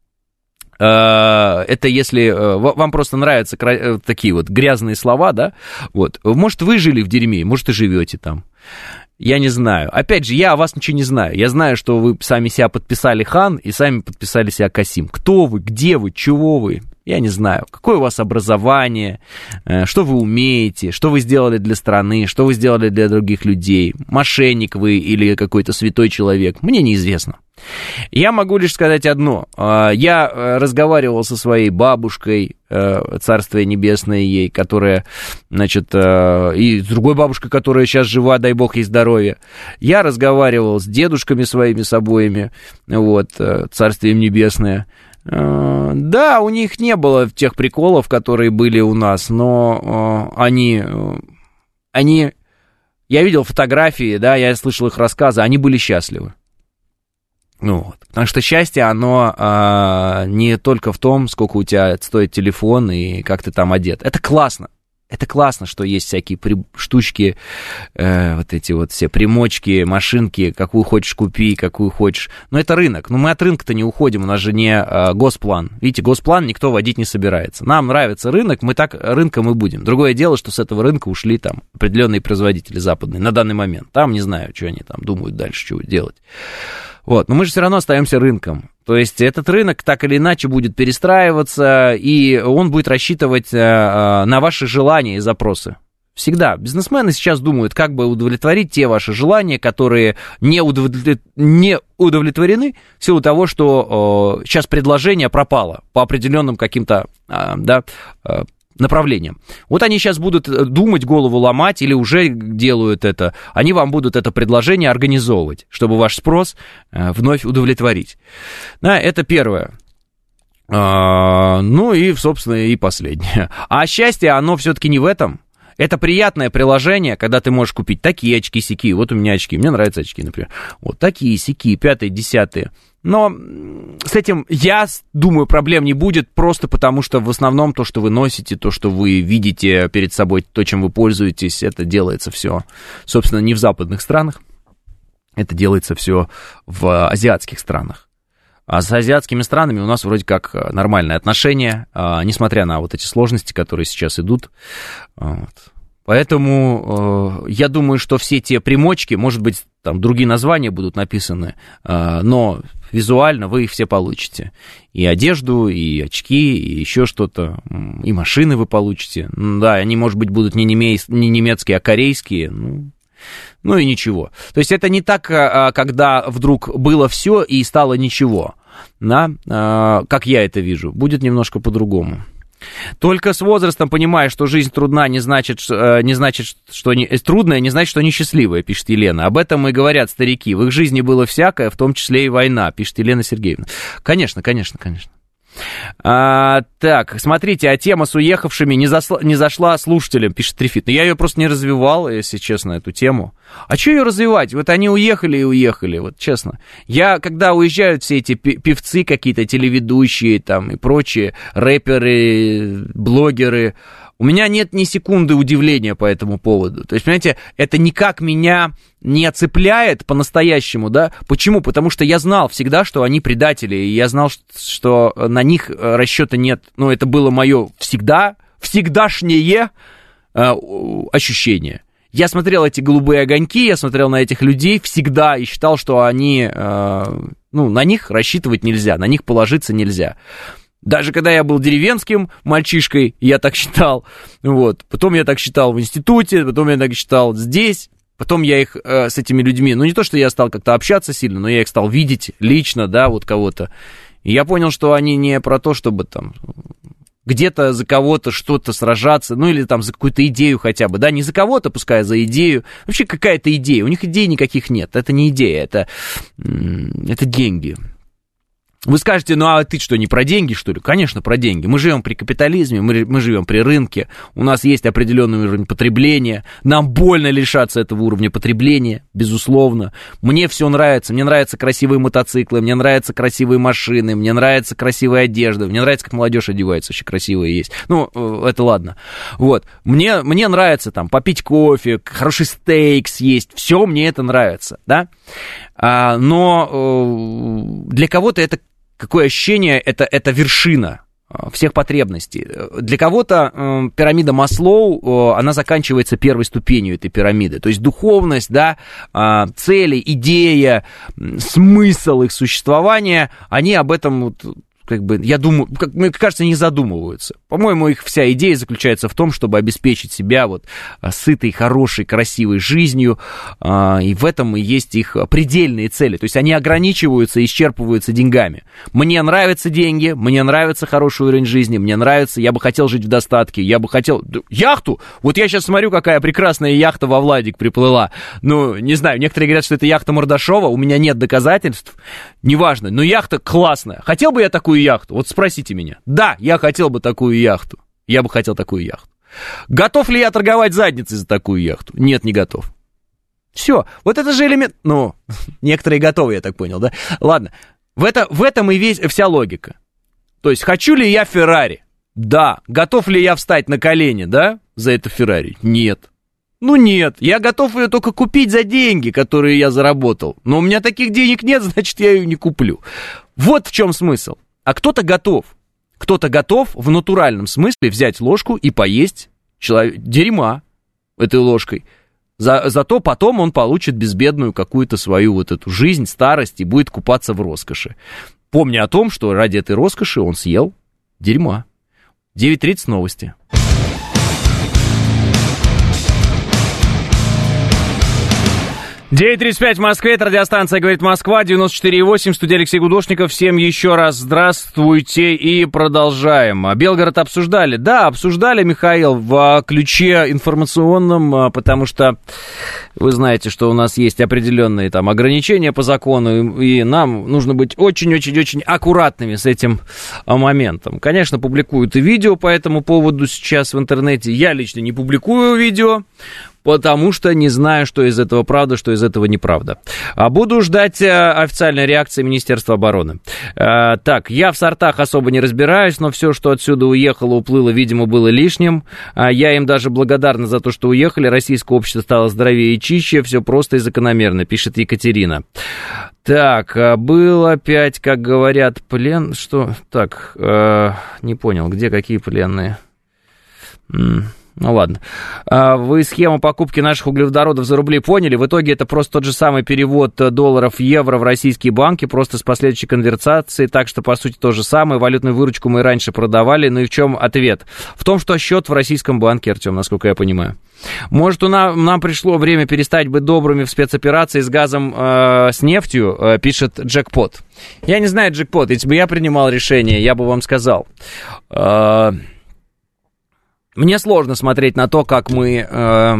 B: Это если вам просто нравятся такие вот грязные слова, да, вот, может, вы жили в дерьме, может, и живете там. Я не знаю. Опять же, я о вас ничего не знаю. Я знаю, что вы сами себя подписали Хан и сами подписали себя Касим. Кто вы, где вы, чего вы? Я не знаю. Какое у вас образование, что вы умеете, что вы сделали для страны, что вы сделали для других людей. Мошенник вы или какой-то святой человек. Мне неизвестно. Я могу лишь сказать одно. Я разговаривал со своей бабушкой, царствие небесное ей, которая, значит, и с другой бабушкой, которая сейчас жива, дай бог ей здоровья. Я разговаривал с дедушками своими с обоими, вот, царствие им небесное. Да, у них не было тех приколов, которые были у нас, но они, они, я видел фотографии, да, я слышал их рассказы, они были счастливы. Ну вот, потому что счастье, оно а, не только в том, сколько у тебя стоит телефон и как ты там одет. Это классно. Это классно, что есть всякие при... штучки, э, вот эти вот все примочки, машинки, какую хочешь купи, какую хочешь. Но это рынок. Но мы от рынка-то не уходим, у нас же не э, госплан. Видите, госплан никто водить не собирается. Нам нравится рынок, мы так рынком и будем. Другое дело, что с этого рынка ушли там определенные производители западные на данный момент. Там не знаю, что они там думают дальше, что делать. Вот, но мы же все равно остаемся рынком. То есть этот рынок так или иначе будет перестраиваться, и он будет рассчитывать на ваши желания и запросы. Всегда. Бизнесмены сейчас думают, как бы удовлетворить те ваши желания, которые не, удовлетвор... не удовлетворены в силу того, что э, сейчас предложение пропало по определенным каким-то э, да, э, направлениям. Вот они сейчас будут думать, голову ломать, или уже делают это. Они вам будут это предложение организовывать, чтобы ваш спрос э, вновь удовлетворить. Да, это первое. А, ну и, собственно, и последнее. А счастье, оно все-таки не в этом. Это приятное приложение, когда ты можешь купить такие очки, сякие. Вот у меня очки, мне нравятся очки, например. Вот такие, сякие, пятые, десятые. Но с этим, я думаю, проблем не будет, просто потому что в основном то, что вы носите, то, что вы видите перед собой, то, чем вы пользуетесь, это делается все, собственно, не в западных странах, это делается все в азиатских странах. А с азиатскими странами у нас вроде как нормальные отношения, несмотря на вот эти сложности, которые сейчас идут. Вот. Поэтому э, я думаю, что все те примочки, может быть, там другие названия будут написаны, э, но визуально вы их все получите. И одежду, и очки, и еще что-то, и машины вы получите. Да, они, может быть, будут не, немец, не немецкие, а корейские, ну, ну и ничего. То есть это не так, когда вдруг было все и стало ничего, да, э, как я это вижу. Будет немножко по-другому. Только с возрастом понимаешь, что жизнь трудна, не значит, не значит, что не, трудная, не значит, что несчастливая, пишет Елена. Об этом и говорят старики. В их жизни было всякое, в том числе и война, пишет Елена Сергеевна. Конечно, конечно, конечно. А, так, смотрите, а тема с уехавшими не, засла, не зашла слушателям, пишет Трифит. Но я ее просто не развивал, если честно, эту тему. А что ее развивать? Вот они уехали и уехали, вот честно. Я, когда уезжают все эти певцы какие-то, телеведущие там и прочие, рэперы, блогеры, у меня нет ни секунды удивления по этому поводу. То есть, понимаете, это никак меня не цепляет по-настоящему, да? Почему? Потому что я знал всегда, что они предатели, и я знал, что на них расчета нет. Ну, это было мое всегда, всегдашнее э, ощущение. Я смотрел эти голубые огоньки, я смотрел на этих людей всегда и считал, что они, э, ну, на них рассчитывать нельзя, на них положиться нельзя. Даже когда я был деревенским мальчишкой, я так считал, вот, потом я так считал в институте, потом я так считал здесь, потом я их э, с этими людьми, ну, не то, что я стал как-то общаться сильно, но я их стал видеть лично, да, вот кого-то, и я понял, что они не про то, чтобы там где-то за кого-то что-то сражаться, ну, или там за какую-то идею хотя бы, да, не за кого-то, пускай за идею, вообще какая-то идея, у них идей никаких нет, это не идея, это, это деньги. Вы скажете, ну а ты что, не про деньги, что ли? Конечно, про деньги. Мы живем при капитализме, мы, мы живем при рынке, у нас есть определенный уровень потребления, нам больно лишаться этого уровня потребления, безусловно. Мне все нравится, мне нравятся красивые мотоциклы, мне нравятся красивые машины, мне нравится красивая одежда, мне нравится, как молодежь одевается, очень красивая есть. Ну, это ладно. Вот, мне, мне нравится там попить кофе, хороший стейк съесть, все мне это нравится, да? А, но для кого-то это какое ощущение, это, это вершина всех потребностей. Для кого-то э, пирамида Маслоу, э, она заканчивается первой ступенью этой пирамиды. То есть духовность, да, э, цели, идея, смысл их существования, они об этом, вот, как бы, я думаю, как, мне кажется, не задумываются. По-моему, их вся идея заключается в том, чтобы обеспечить себя вот сытой, хорошей, красивой жизнью, и в этом и есть их предельные цели. То есть они ограничиваются, исчерпываются деньгами. Мне нравятся деньги, мне нравится хороший уровень жизни, мне нравится, я бы хотел жить в достатке, я бы хотел... Яхту! Вот я сейчас смотрю, какая прекрасная яхта во Владик приплыла. Ну, не знаю, некоторые говорят, что это яхта Мордашова, у меня нет доказательств, неважно, но яхта классная. Хотел бы я такую такую яхту? Вот спросите меня. Да, я хотел бы такую яхту. Я бы хотел такую яхту. Готов ли я торговать задницей за такую яхту? Нет, не готов. Все, вот это же элемент... Ну, некоторые готовы, я так понял, да? Ладно, в, это, в этом и весь, вся логика. То есть, хочу ли я Феррари? Да. Готов ли я встать на колени, да, за это Феррари? Нет. Ну нет, я готов ее только купить за деньги, которые я заработал. Но у меня таких денег нет, значит, я ее не куплю. Вот в чем смысл. А кто-то готов. Кто-то готов в натуральном смысле взять ложку и поесть человек... дерьма этой ложкой. За... Зато потом он получит безбедную какую-то свою вот эту жизнь, старость и будет купаться в роскоши. Помня о том, что ради этой роскоши он съел дерьма. девять тридцать новости. девять тридцать пять в Москве, это радиостанция «Говорит Москва», девяносто четыре и восемь, студия Алексей Гудошников. Всем еще раз здравствуйте и продолжаем. Белгород обсуждали? Да, обсуждали, Михаил, в ключе информационном, потому что вы знаете, что у нас есть определенные там ограничения по закону, и нам нужно быть очень-очень-очень аккуратными с этим моментом. Конечно, публикуют и видео по этому поводу сейчас в интернете. Я лично не публикую видео, потому что не знаю, что из этого правда, что из этого неправда. А буду ждать официальной реакции Министерства обороны. А, так, я в сортах особо не разбираюсь, но все, что отсюда уехало, уплыло, видимо, было лишним. А, я им даже благодарна за то, что уехали. Российское общество стало здоровее и чище. Все просто и закономерно, пишет Екатерина. Так, был опять, как говорят, плен... Что? Так, э, не понял, где какие пленные? М- Ну ладно. Вы схему покупки наших углеводородов за рубли поняли? В итоге это просто тот же самый перевод долларов в евро в российские банки, просто с последующей конвертацией, так что, по сути, то же самое. Валютную выручку мы и раньше продавали. Ну и в чем ответ? В том, что счет в российском банке, Артем, насколько я понимаю. Может, у нас, нам пришло время перестать быть добрыми в спецоперации с газом, э, с нефтью, э, пишет Джекпот. Я не знаю, Джекпот, если бы я принимал решение, я бы вам сказал... Э, Мне сложно смотреть на то, как мы, э,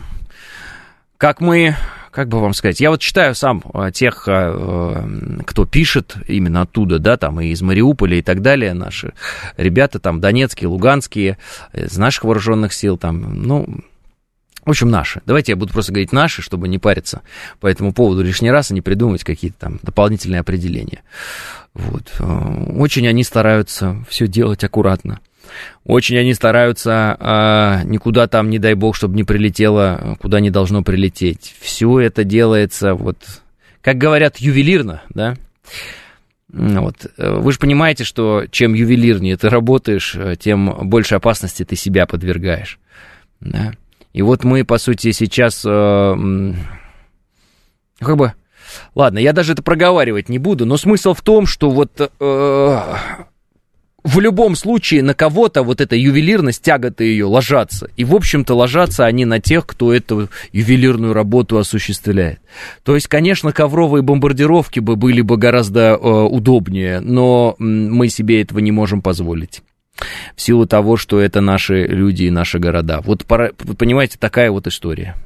B: как мы, как бы вам сказать, я вот читаю сам тех, э, кто пишет именно оттуда, да, там и из Мариуполя и так далее, наши ребята там донецкие, луганские, из наших вооруженных сил, там, ну, в общем, наши. Давайте я буду просто говорить наши, чтобы не париться по этому поводу лишний раз и не придумывать какие-то там дополнительные определения. Вот. Очень они стараются все делать аккуратно. Очень они стараются а, никуда там, не дай бог, чтобы не прилетело, куда не должно прилететь. Все это делается, вот, как говорят, ювелирно, да. Вот. Вы же понимаете, что чем ювелирнее ты работаешь, тем больше опасности ты себя подвергаешь. Да? И вот мы, по сути, сейчас... Э, как бы... Ладно, я даже это проговаривать не буду, но смысл в том, что вот... Э, в любом случае на кого-то вот эта ювелирность, тяга-то ее ложатся. И, в общем-то, ложатся они на тех, кто эту ювелирную работу осуществляет. То есть, конечно, ковровые бомбардировки бы были бы гораздо э, удобнее, но мы себе этого не можем позволить. В силу того, что это наши люди и наши города. Вот, понимаете, такая вот история.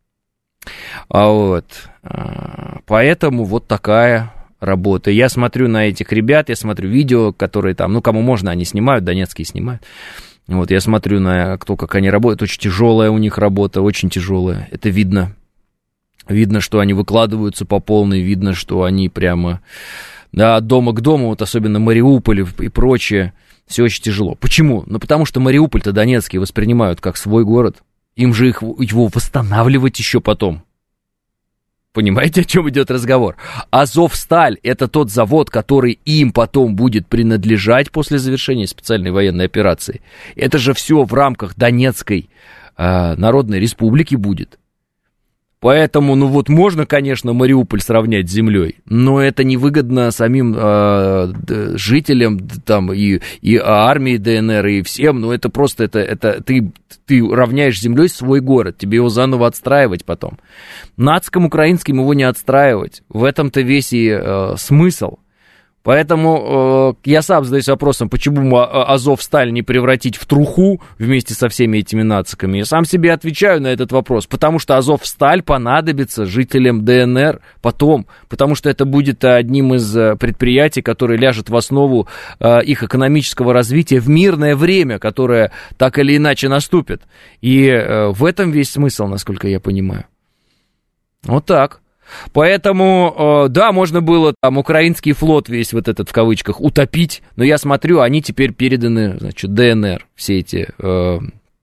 B: А вот. Поэтому вот такая... работы. Я смотрю на этих ребят, я смотрю видео, которые там, ну, кому можно, они снимают, донецкие снимают. Вот, я смотрю на то, как они работают. Очень тяжелая у них работа, очень тяжелая. Это видно. Видно, что они выкладываются по полной, видно, что они прямо, да, от дома к дому, вот особенно Мариуполь и прочее, все очень тяжело. Почему? Ну, потому что Мариуполь-то донецкие воспринимают как свой город. Им же их, его восстанавливать еще потом. Понимаете, о чем идет разговор? Азовсталь – это тот завод, который им потом будет принадлежать после завершения специальной военной операции. Это же все в рамках Донецкой э, Народной Республики будет. Поэтому, ну вот можно, конечно, Мариуполь сравнять с землей, но это невыгодно самим э, жителям там, и, и армии ДНР, и всем. Ну это просто, это, это, ты, ты равняешь с землей свой город, тебе его заново отстраивать потом. Нацким украинским его не отстраивать. В этом-то весь и э, смысл. Поэтому э, я сам задаюсь вопросом, почему Азовсталь не превратить в труху вместе со всеми этими нациками. Я сам себе отвечаю на этот вопрос, потому что Азовсталь понадобится жителям ДНР потом, потому что это будет одним из предприятий, которые ляжет в основу э, их экономического развития в мирное время, которое так или иначе наступит. И э, в этом весь смысл, насколько я понимаю. Вот так. Поэтому, э, да, можно было там украинский флот весь вот этот в кавычках утопить, но я смотрю, они теперь переданы, значит, ДНР, все эти, э,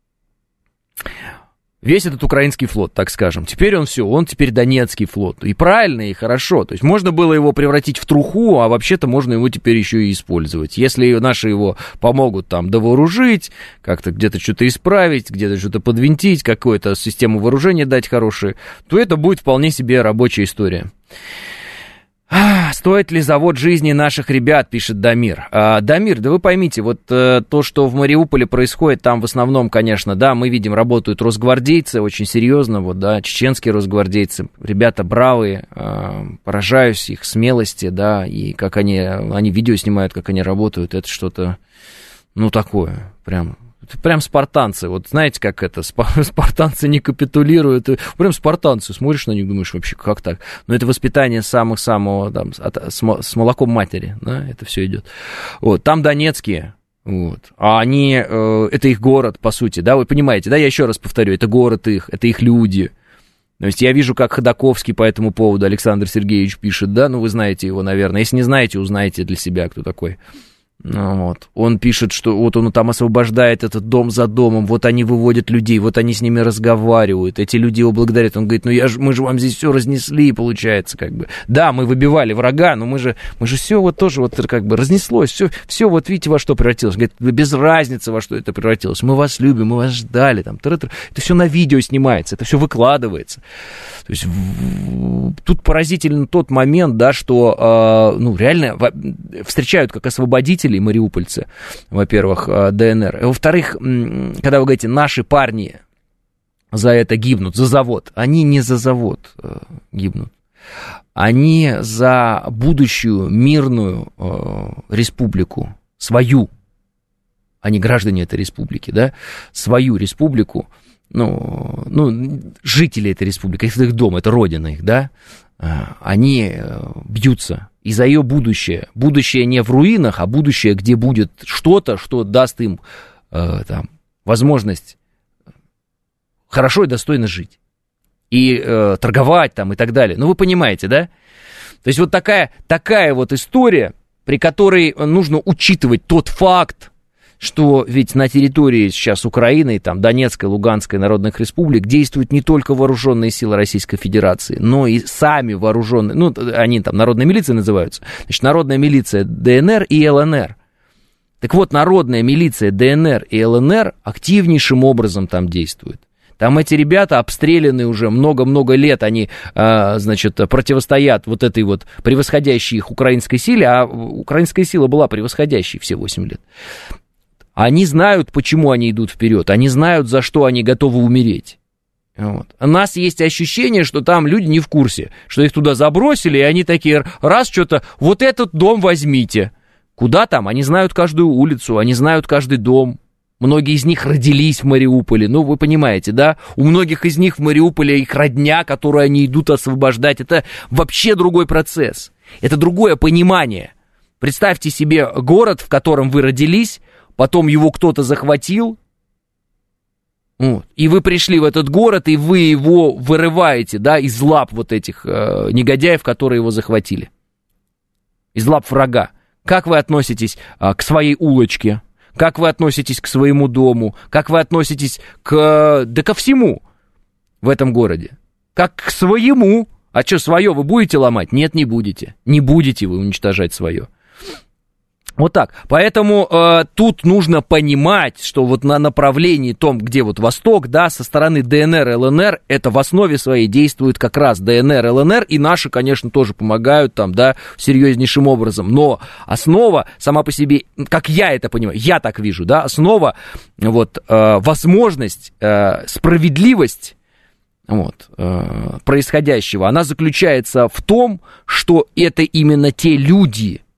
B: весь этот украинский флот, так скажем. Теперь он все, он теперь Донецкий флот. И правильно, и хорошо. То есть можно было его превратить в труху, а вообще-то можно его теперь еще и использовать. Если наши его помогут там довооружить, как-то где-то что-то исправить, где-то что-то подвинтить, какую-то систему вооружения дать хорошую, то это будет вполне себе рабочая история. Стоит ли завод жизни наших ребят, пишет Дамир. А, Дамир, да вы поймите, вот а, то, что в Мариуполе происходит, там в основном, конечно, да, мы видим, работают росгвардейцы очень серьезно, вот, да, чеченские росгвардейцы, ребята бравые, а, поражаюсь их смелости, да, и как они, они видео снимают, как они работают, это что-то, ну, такое, прям... Прям спартанцы, вот знаете, как это, спартанцы не капитулируют, прям спартанцы, смотришь на них, думаешь, вообще, как так? Но это воспитание самых-самого, там, от, с, с молоком матери, да, это все идет. Вот, там донецкие, вот, а они, э, это их город, по сути, да, вы понимаете, да, я еще раз повторю, это город их, это их люди. То есть я вижу, как Ходаковский по этому поводу Александр Сергеевич пишет, да, ну вы знаете его, наверное, если не знаете, узнаете для себя, кто такой. Ну, вот. Он пишет, что вот он там освобождает этот дом за домом, вот они выводят людей, вот они с ними разговаривают, эти люди его благодарят. Он говорит, ну я ж, мы же вам здесь все разнесли, получается, как бы. Да, мы выбивали врага, но мы же, мы же все вот тоже вот как бы разнеслось, все, все вот видите, во что превратилось. Он говорит, без разницы, во что это превратилось. Мы вас любим, мы вас ждали. Там, это все на видео снимается, это все выкладывается. То есть в, тут поразителен тот момент, да, что, э, ну, реально встречают как освободители мариупольцы, во-первых, ДНР. И, во-вторых, когда вы говорите, наши парни за это гибнут, за завод, они не за завод э, гибнут. Они за будущую мирную э, республику, свою, они граждане этой республики, да, свою республику, ну, ну, жители этой республики, это их дом, это родина их, да, они бьются и за ее будущее. Будущее не в руинах, а будущее, где будет что-то, что даст им э, там, возможность хорошо и достойно жить. И э, торговать там и так далее. Ну, вы понимаете, да? То есть вот такая, такая вот история, при которой нужно учитывать тот факт, что ведь на территории сейчас Украины, там, Донецкой, Луганской народных республик действуют не только вооруженные силы Российской Федерации, но и сами вооруженные, ну, они там народной милицией называются, значит, народная милиция ДНР и ЛНР. Так вот, народная милиция ДНР и ЛНР активнейшим образом там действует. Там эти ребята обстреляны уже много-много лет, они, а, значит, противостоят вот этой вот превосходящей их украинской силе, а украинская сила была превосходящей все восемь лет. Они знают, почему они идут вперед, они знают, за что они готовы умереть. Вот. У нас есть ощущение, что там люди не в курсе, что их туда забросили, и они такие, раз что-то, вот этот дом возьмите. Куда там? Они знают каждую улицу, они знают каждый дом. Многие из них родились в Мариуполе, ну, вы понимаете, да? У многих из них в Мариуполе их родня, которую они идут освобождать, это вообще другой процесс, это другое понимание. Представьте себе город, в котором вы родились, потом его кто-то захватил, вот, и вы пришли в этот город, и вы его вырываете, да, из лап вот этих э, негодяев, которые его захватили, из лап врага. Как вы относитесь э, к своей улочке? Как вы относитесь к своему дому? Как вы относитесь к, да ко всему в этом городе? Как к своему? А что, свое вы будете ломать? Нет, не будете. Не будете вы уничтожать свое. Вот так. Поэтому э, тут нужно понимать, что вот на направлении том, где вот Восток, да, со стороны ДНР и ЛНР, это в основе своей действует как раз ДНР, ЛНР, и наши, конечно, тоже помогают там, да, серьезнейшим образом. Но основа сама по себе, как я это понимаю, я так вижу, да, основа, вот, э, возможность, э, справедливость, вот, э, происходящего, она заключается в том, что это именно те люди,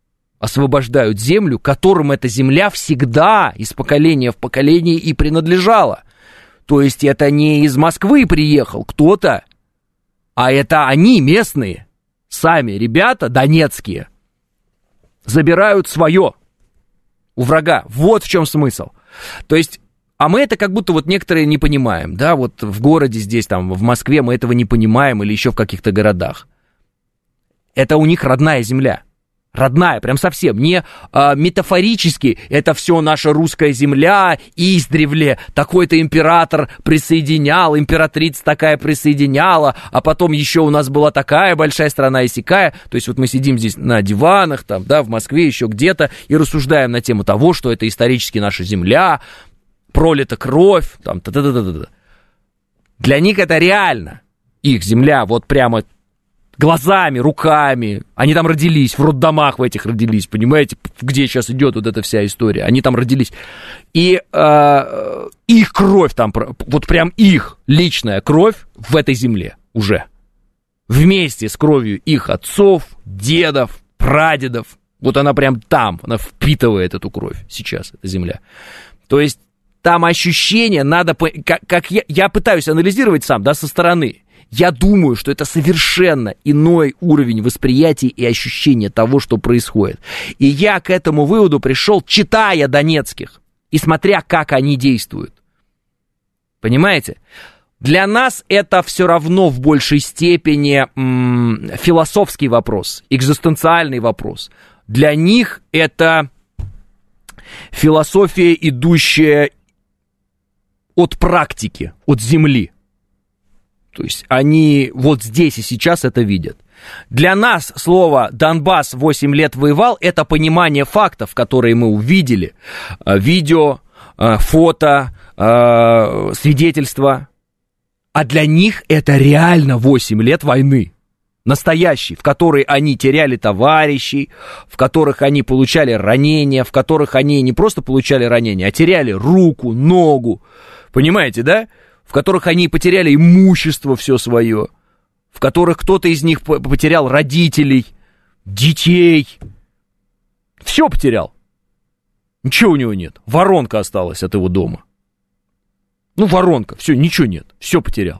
B: освобождают землю, которым эта земля всегда из поколения в поколение и принадлежала. То есть это не из Москвы приехал кто-то, а это они местные, сами ребята донецкие, забирают свое у врага. Вот в чем смысл. То есть, а мы это как будто вот некоторые не понимаем, да, вот в городе здесь, там, в Москве мы этого не понимаем или еще в каких-то городах. Это у них родная земля. Родная, прям совсем, не а, метафорически, это все наша русская земля, издревле такой-то император присоединял, императрица такая присоединяла, а потом еще у нас была такая большая страна и сякая, то есть вот мы сидим здесь на диванах, там, да, в Москве, еще где-то, и рассуждаем на тему того, что это исторически наша земля, пролита кровь, там, та-та-та-та-та. Для них это реально, их земля, вот прямо... глазами, руками. Они там родились, в роддомах в этих родились, понимаете, где сейчас идет вот эта вся история. Они там родились. И э, их кровь там, вот прям их личная кровь в этой земле уже. Вместе с кровью их отцов, дедов, прадедов. Вот она прям там, она впитывает эту кровь сейчас, эта земля. То есть там ощущение надо... Как, как я, я пытаюсь анализировать сам, да, со стороны. Я думаю, что это совершенно иной уровень восприятия и ощущения того, что происходит. И я к этому выводу пришел, читая донецких и смотря, как они действуют. Понимаете? Для нас это все равно в большей степени м- философский вопрос, экзистенциальный вопрос. Для них это философия, идущая от практики, от земли. То есть они вот здесь и сейчас это видят. Для нас слово «Донбасс восемь лет воевал» — это понимание фактов, которые мы увидели. Видео, фото, свидетельства. А для них это реально восемь лет войны. Настоящей, в которой они теряли товарищей, в которых они получали ранения, в которых они не просто получали ранения, а теряли руку, ногу. Понимаете, да? В которых они потеряли имущество все свое, в которых кто-то из них потерял родителей, детей. Все потерял. Ничего у него нет. Воронка осталась от его дома. Ну, воронка, все, ничего нет. Все потерял.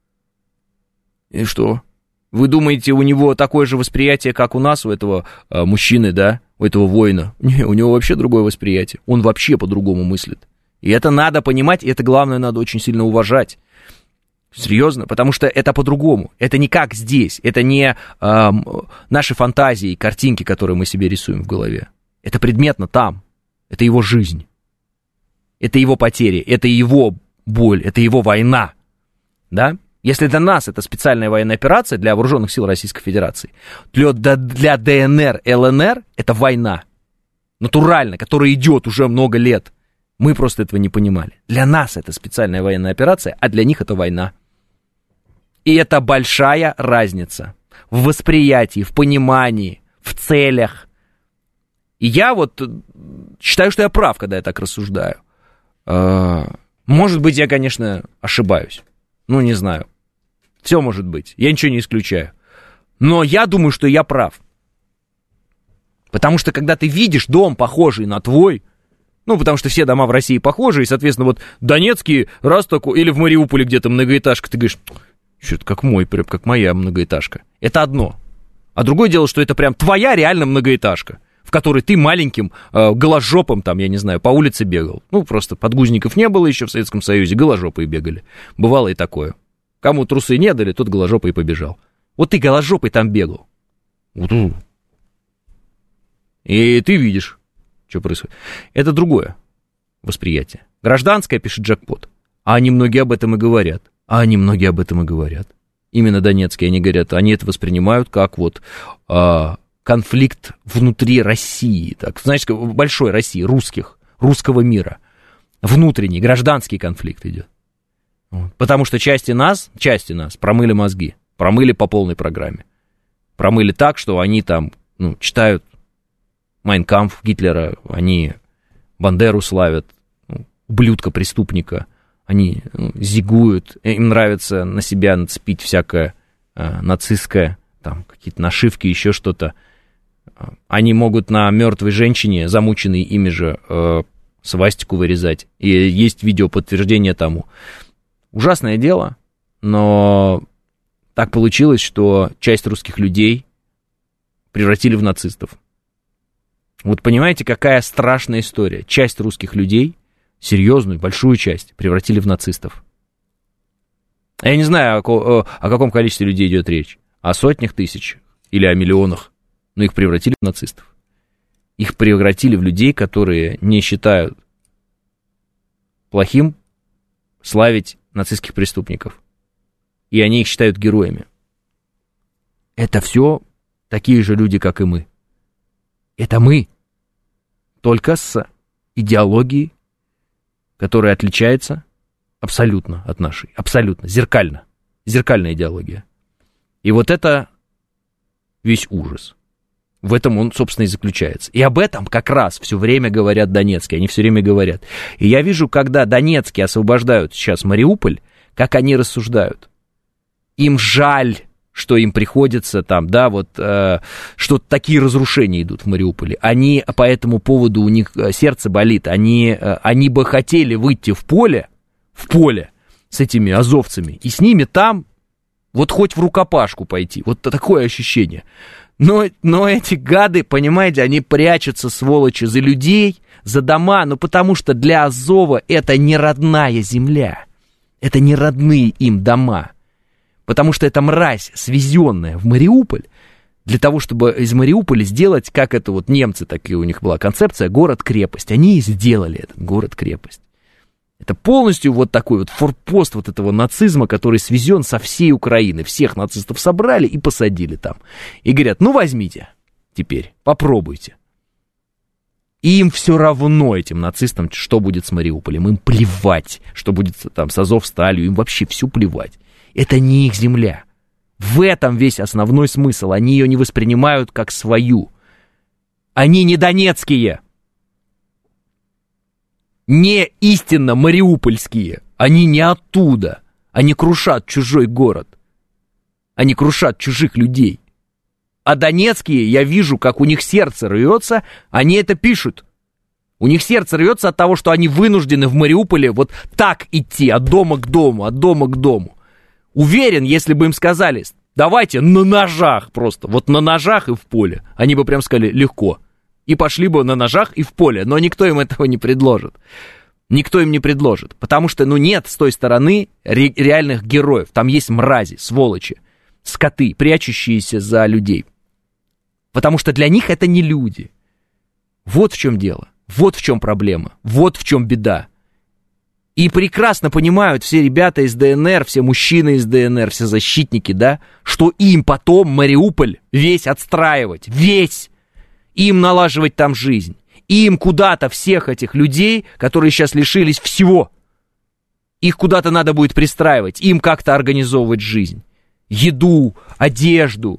B: И что? Вы думаете, у него такое же восприятие, как у нас, у этого а, мужчины, да? У этого воина? Не, у него вообще другое восприятие. Он вообще по-другому мыслит. И это надо понимать, и это, главное, надо очень сильно уважать. Серьезно, потому что это по-другому. Это не как здесь. Это не э, наши фантазии, картинки, которые мы себе рисуем в голове. Это предметно там. Это его жизнь. Это его потери. Это его боль. Это его война. Да? Если для нас это специальная военная операция, для вооруженных сил Российской Федерации, для, для ДНР, ЛНР это война. Натурально, которая идет уже много лет. Мы просто этого не понимали. Для нас это специальная военная операция, а для них это война. И это большая разница в восприятии, в понимании, в целях. И я вот считаю, что я прав, когда я так рассуждаю. Может быть, я, конечно, ошибаюсь. Ну, не знаю. Все может быть. Я ничего не исключаю. Но я думаю, что я прав. Потому что, когда ты видишь дом, похожий на твой, ну, потому что все дома в России похожи, и, соответственно, вот донецкий, раз такой, или в Мариуполе где-то многоэтажка, ты говоришь, что-то как мой, прям как моя многоэтажка. Это одно. А другое дело, что это прям твоя реально многоэтажка, в которой ты маленьким э, голожопом, там, я не знаю, по улице бегал. Ну, просто подгузников не было еще в Советском Союзе, голожопые бегали. Бывало и такое. Кому трусы не дали, тот голожопый побежал. Вот ты голожопый там бегал. И ты видишь, что происходит. Это другое восприятие. Гражданское, пишет Джекпот. А они многие об этом и говорят. А они многие об этом и говорят. Именно донецкие, они говорят, они это воспринимают как вот а, конфликт внутри России. Так, знаете, большой России, русских, русского мира. Внутренний, гражданский конфликт идет. Вот. Потому что части нас, части нас промыли мозги. Промыли по полной программе. Промыли так, что они там, ну, читают Майн кампф Гитлера, они Бандеру славят, ну, ублюдка, преступника, они, ну, зигуют, им нравится на себя нацепить всякое э, нацистское, там, какие-то нашивки, еще что-то. они могут на мертвой женщине, замученной ими же, э, свастику вырезать. И есть видео подтверждение тому. Ужасное дело, но так получилось, что часть русских людей превратили в нацистов. Вот понимаете, какая страшная история. Часть русских людей, серьезную, большую часть, превратили в нацистов. Я не знаю, о, о каком количестве людей идет речь. О сотнях тысяч или о миллионах. Но их превратили в нацистов. Их превратили в людей, которые не считают плохим славить нацистских преступников. И они их считают героями. Это все такие же люди, как и мы. Это мы. Только с идеологией, которая отличается абсолютно от нашей. Абсолютно. Зеркально. Зеркальная идеология. И вот это весь ужас. В этом он, собственно, и заключается. И об этом как раз все время говорят донецкие. Они все время говорят. И я вижу, когда донецкие освобождают сейчас Мариуполь, как они рассуждают. Им жаль, что им приходится там, да, вот, э, что такие разрушения идут в Мариуполе. Они по этому поводу, у них сердце болит. Они, э, они бы хотели выйти в поле, в поле с этими азовцами, и с ними там вот хоть в рукопашку пойти. Вот такое ощущение. Но, но эти гады, понимаете, они прячутся, сволочи, за людей, за дома, ну потому что для Азова это не родная земля, это не родные им дома, потому что это мразь, свезенная в Мариуполь, для того, чтобы из Мариуполя сделать, как это вот немцы, такие у них была концепция, город-крепость, они и сделали этот город-крепость. Это полностью вот такой вот форпост вот этого нацизма, который свезен со всей Украины. Всех нацистов собрали и посадили там. И говорят, ну возьмите теперь, попробуйте. И им все равно, этим нацистам, что будет с Мариуполем. Им плевать, что будет там с Азовсталью, им вообще все плевать. Это не их земля. В этом весь основной смысл. Они ее не воспринимают как свою. Они не донецкие. Не истинно мариупольские, они не оттуда, они крушат чужой город, они крушат чужих людей. А донецкие, я вижу, как у них сердце рвется, они это пишут. У них сердце рвется от того, что они вынуждены в Мариуполе вот так идти, от дома к дому, от дома к дому. Уверен, если бы им сказали, давайте на ножах просто, вот на ножах и в поле, они бы прям сказали, легко. И пошли бы на ножах и в поле, но никто им этого не предложит. Никто им не предложит, потому что, ну, нет с той стороны ре- реальных героев. Там есть мрази, сволочи, скоты, прячущиеся за людей. Потому что для них это не люди. Вот в чем дело, вот в чем проблема, вот в чем беда. И прекрасно понимают все ребята из ДНР, все мужчины из ДНР, все защитники, да, что им потом Мариуполь весь отстраивать, весь. Им налаживать там жизнь. Им куда-то всех этих людей, которые сейчас лишились всего, их куда-то надо будет пристраивать. Им как-то организовывать жизнь. Еду, одежду.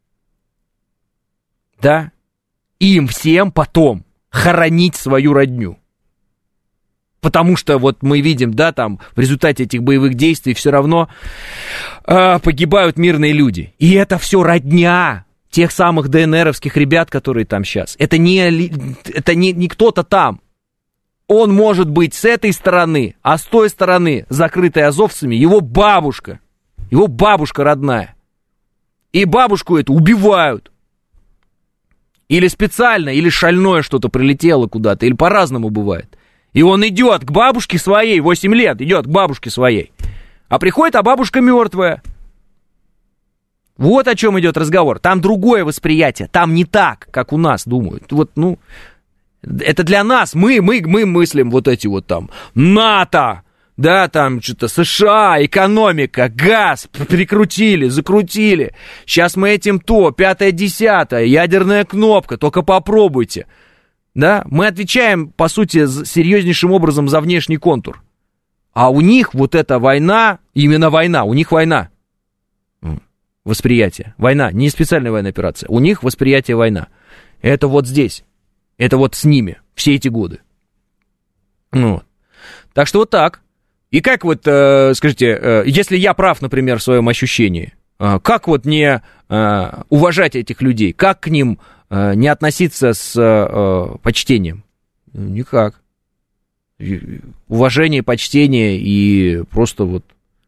B: Да? Им всем потом хоронить свою родню. Потому что вот мы видим, да, там в результате этих боевых действий все равно э, погибают мирные люди. И это все родня тех самых ДНРовских ребят, которые там сейчас. Это не, это не, не кто-то там. Он может быть с этой стороны, а с той стороны, закрытой азовцами, его бабушка. Его бабушка родная. И бабушку эту убивают. Или специально, или шальное что-то прилетело куда-то, или по-разному бывает. И он идет к бабушке своей, восемь лет, идет к бабушке своей. А приходит, а бабушка мертвая. Вот о чем идет разговор. Там другое восприятие. Там не так, как у нас думают. Вот, ну, это для нас. Мы, мы, мы мыслим вот эти вот там НАТО, да, там что-то США, экономика, газ, прикрутили, закрутили. Сейчас мы этим то, пятое, десятое, ядерная кнопка, только попробуйте. Да, мы отвечаем, по сути, серьезнейшим образом за внешний контур. А у них вот эта война, именно война, у них война. Восприятие. Война, не специальная военная операция. У них восприятие война. Это вот здесь. Это вот с ними. Все эти годы. Ну. Так что вот так. И как вот, э, скажите, э, если я прав, например, в своем ощущении, Как вот не уважать этих людей? Как к ним не относиться с почтением? Никак. Уважение, почтение и просто вот,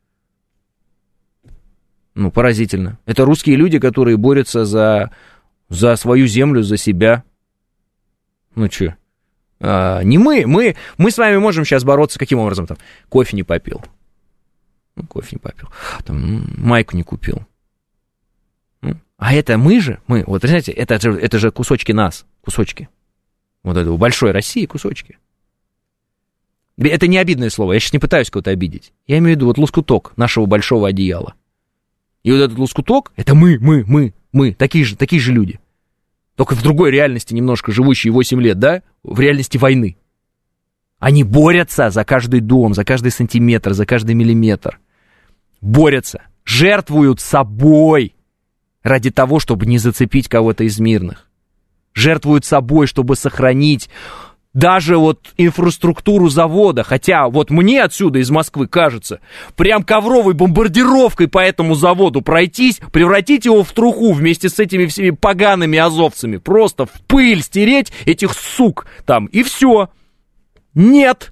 B: ну, поразительно. Это русские люди, которые борются за, за свою землю, за себя. Ну, чё? А, не мы, мы, мы с вами можем сейчас бороться каким образом? Там, кофе не попил. Ну, кофе не попил. Там, майку не купил. А это мы же, мы, вот, знаете, это же, это же кусочки нас, кусочки. Вот этого большой России кусочки. Это не обидное слово, я сейчас не пытаюсь кого-то обидеть. Я имею в виду вот лоскуток нашего большого одеяла. И вот этот лоскуток, это мы, мы, мы, мы, такие же, такие же люди. Только в другой реальности немножко живущие восемь лет, да? В реальности войны. Они борются за каждый дом, за каждый сантиметр, за каждый миллиметр. Борются, жертвуют собой ради того, чтобы не зацепить кого-то из мирных. Жертвуют собой, чтобы сохранить даже вот инфраструктуру завода. Хотя вот мне отсюда из Москвы кажется, прям ковровой бомбардировкой по этому заводу пройтись, превратить его в труху вместе с этими всеми погаными азовцами. Просто в пыль стереть этих сук там, и все. Нет.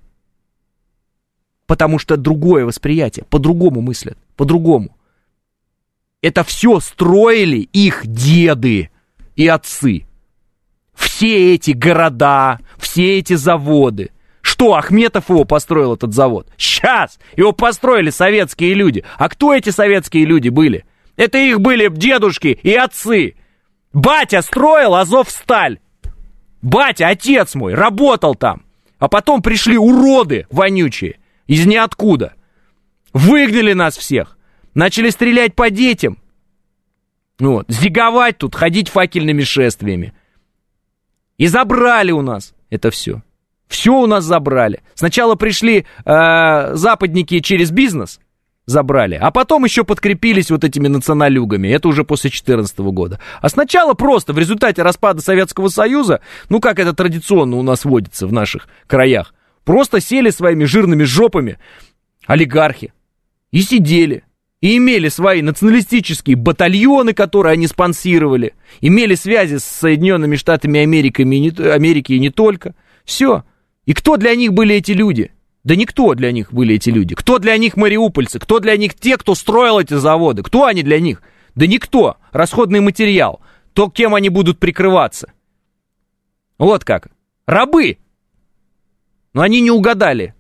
B: Потому что другое восприятие, по-другому мыслят, по-другому. Это все строили их деды и отцы. Все эти города, все эти заводы. Что, Ахметов его построил, этот завод? Сейчас! Его построили советские люди. А кто эти советские люди были? Это их были дедушки и отцы. Батя строил Азовсталь. Батя, отец мой, работал там. А потом пришли уроды вонючие из ниоткуда. Выгнали нас всех. Начали стрелять по детям. Вот. Зиговать тут, ходить факельными шествиями. И забрали у нас это все. Все у нас забрали. Сначала пришли э, западники через бизнес, забрали, а потом еще подкрепились вот этими националюгами. Это уже после две тысячи четырнадцатого года. А сначала просто в результате распада Советского Союза, ну как это традиционно у нас водится в наших краях, просто сели своими жирными жопами олигархи и сидели. И имели свои националистические батальоны, которые они спонсировали. Имели связи с Соединенными Штатами Америки и не, Америки и не только. Все. И кто для них были эти люди? Да никто для них были эти люди. Кто для них мариупольцы? Кто для них те, кто строил эти заводы? Кто они для них? Да никто. Расходный материал. То, кем они будут прикрываться. Вот как. Рабы. Но они не угадали.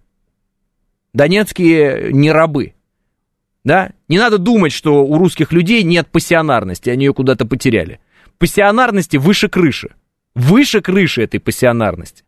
B: Донецкие не рабы. Да? Не надо думать, что у русских людей нет пассионарности, они ее куда-то потеряли. Пассионарности выше крыши. Выше крыши этой пассионарности.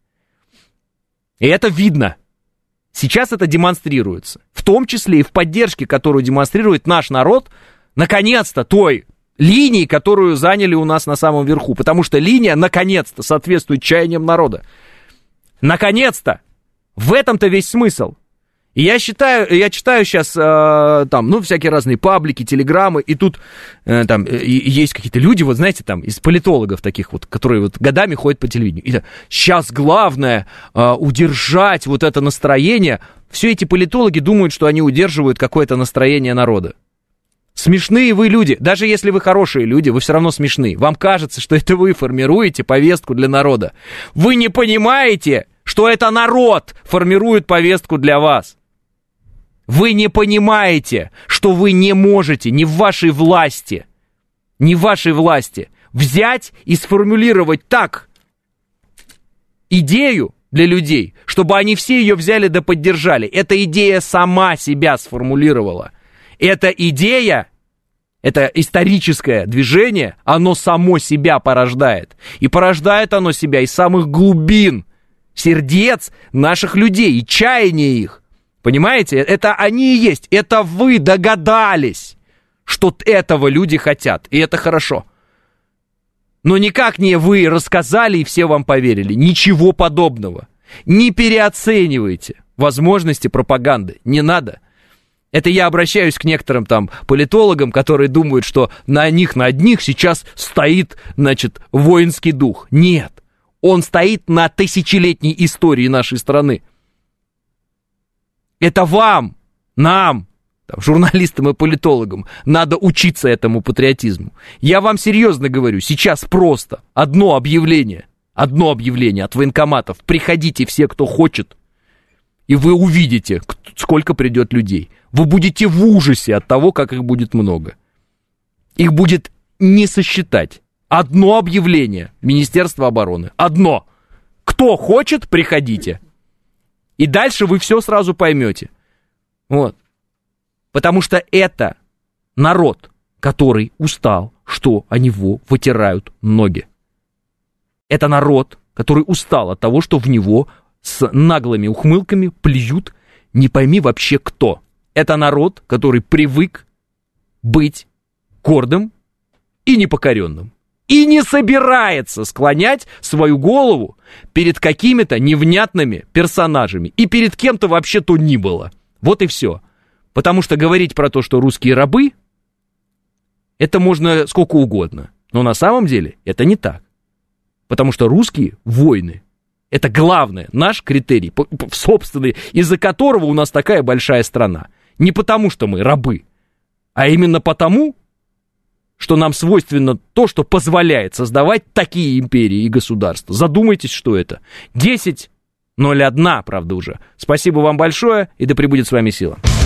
B: И это видно. Сейчас это демонстрируется. В том числе и в поддержке, которую демонстрирует наш народ, наконец-то, той линии, которую заняли у нас на самом верху. Потому что линия, наконец-то, соответствует чаяниям народа. Наконец-то! В этом-то весь смысл. И я считаю, я читаю сейчас э, там, ну, всякие разные паблики, телеграммы, и тут э, там э, есть какие-то люди, вот знаете, там, из политологов таких вот, которые вот годами ходят по телевидению. И да, сейчас главное э, удержать вот это настроение. Все эти политологи думают, что они удерживают какое-то настроение народа. Смешные вы люди. Даже если вы хорошие люди, вы все равно смешны. Вам кажется, что это вы формируете повестку для народа. Вы не понимаете, что это народ формирует повестку для вас. Вы не понимаете, что вы не можете, не в вашей власти, не в вашей власти взять и сформулировать так идею для людей, чтобы они все ее взяли да поддержали. Эта идея сама себя сформулировала. Эта идея, это историческое движение, оно само себя порождает. И порождает оно себя из самых глубин сердец наших людей и чаяния их. Понимаете? Это они и есть. Это вы догадались, что этого люди хотят. И это хорошо. Но никак не вы рассказали и все вам поверили. Ничего подобного. Не переоценивайте возможности пропаганды. Не надо. Это я обращаюсь к некоторым там политологам, которые думают, что на них, на одних сейчас стоит, значит, воинский дух. Нет. Он стоит на тысячелетней истории нашей страны. Это вам, нам там, журналистам и политологам, надо учиться этому патриотизму. Я вам серьезно говорю, сейчас просто одно объявление, одно объявление от военкоматов. Приходите все, кто хочет, и вы увидите, сколько придет людей. Вы будете в ужасе от того, как их будет много. Их будет не сосчитать. Одно объявление Министерства обороны. Одно. Кто хочет, приходите. И дальше вы все сразу поймете. Вот. Потому что это народ, который устал, что о него вытирают ноги. Это народ, который устал от того, что в него с наглыми ухмылками плюют не пойми вообще кто. Это народ, который привык быть гордым и непокоренным. И не собирается склонять свою голову перед какими-то невнятными персонажами. И перед кем-то вообще то ни было. Вот и все. Потому что говорить про то, что русские рабы, это можно сколько угодно. Но на самом деле это не так. Потому что русские воины. Это главное, наш критерий, собственный, из-за которого у нас такая большая страна. Не потому, что мы рабы, а именно потому, что нам свойственно то, что позволяет создавать такие империи и государства. Задумайтесь, что это. десять ноль один, правда, уже. Спасибо вам большое, и да пребудет с вами сила.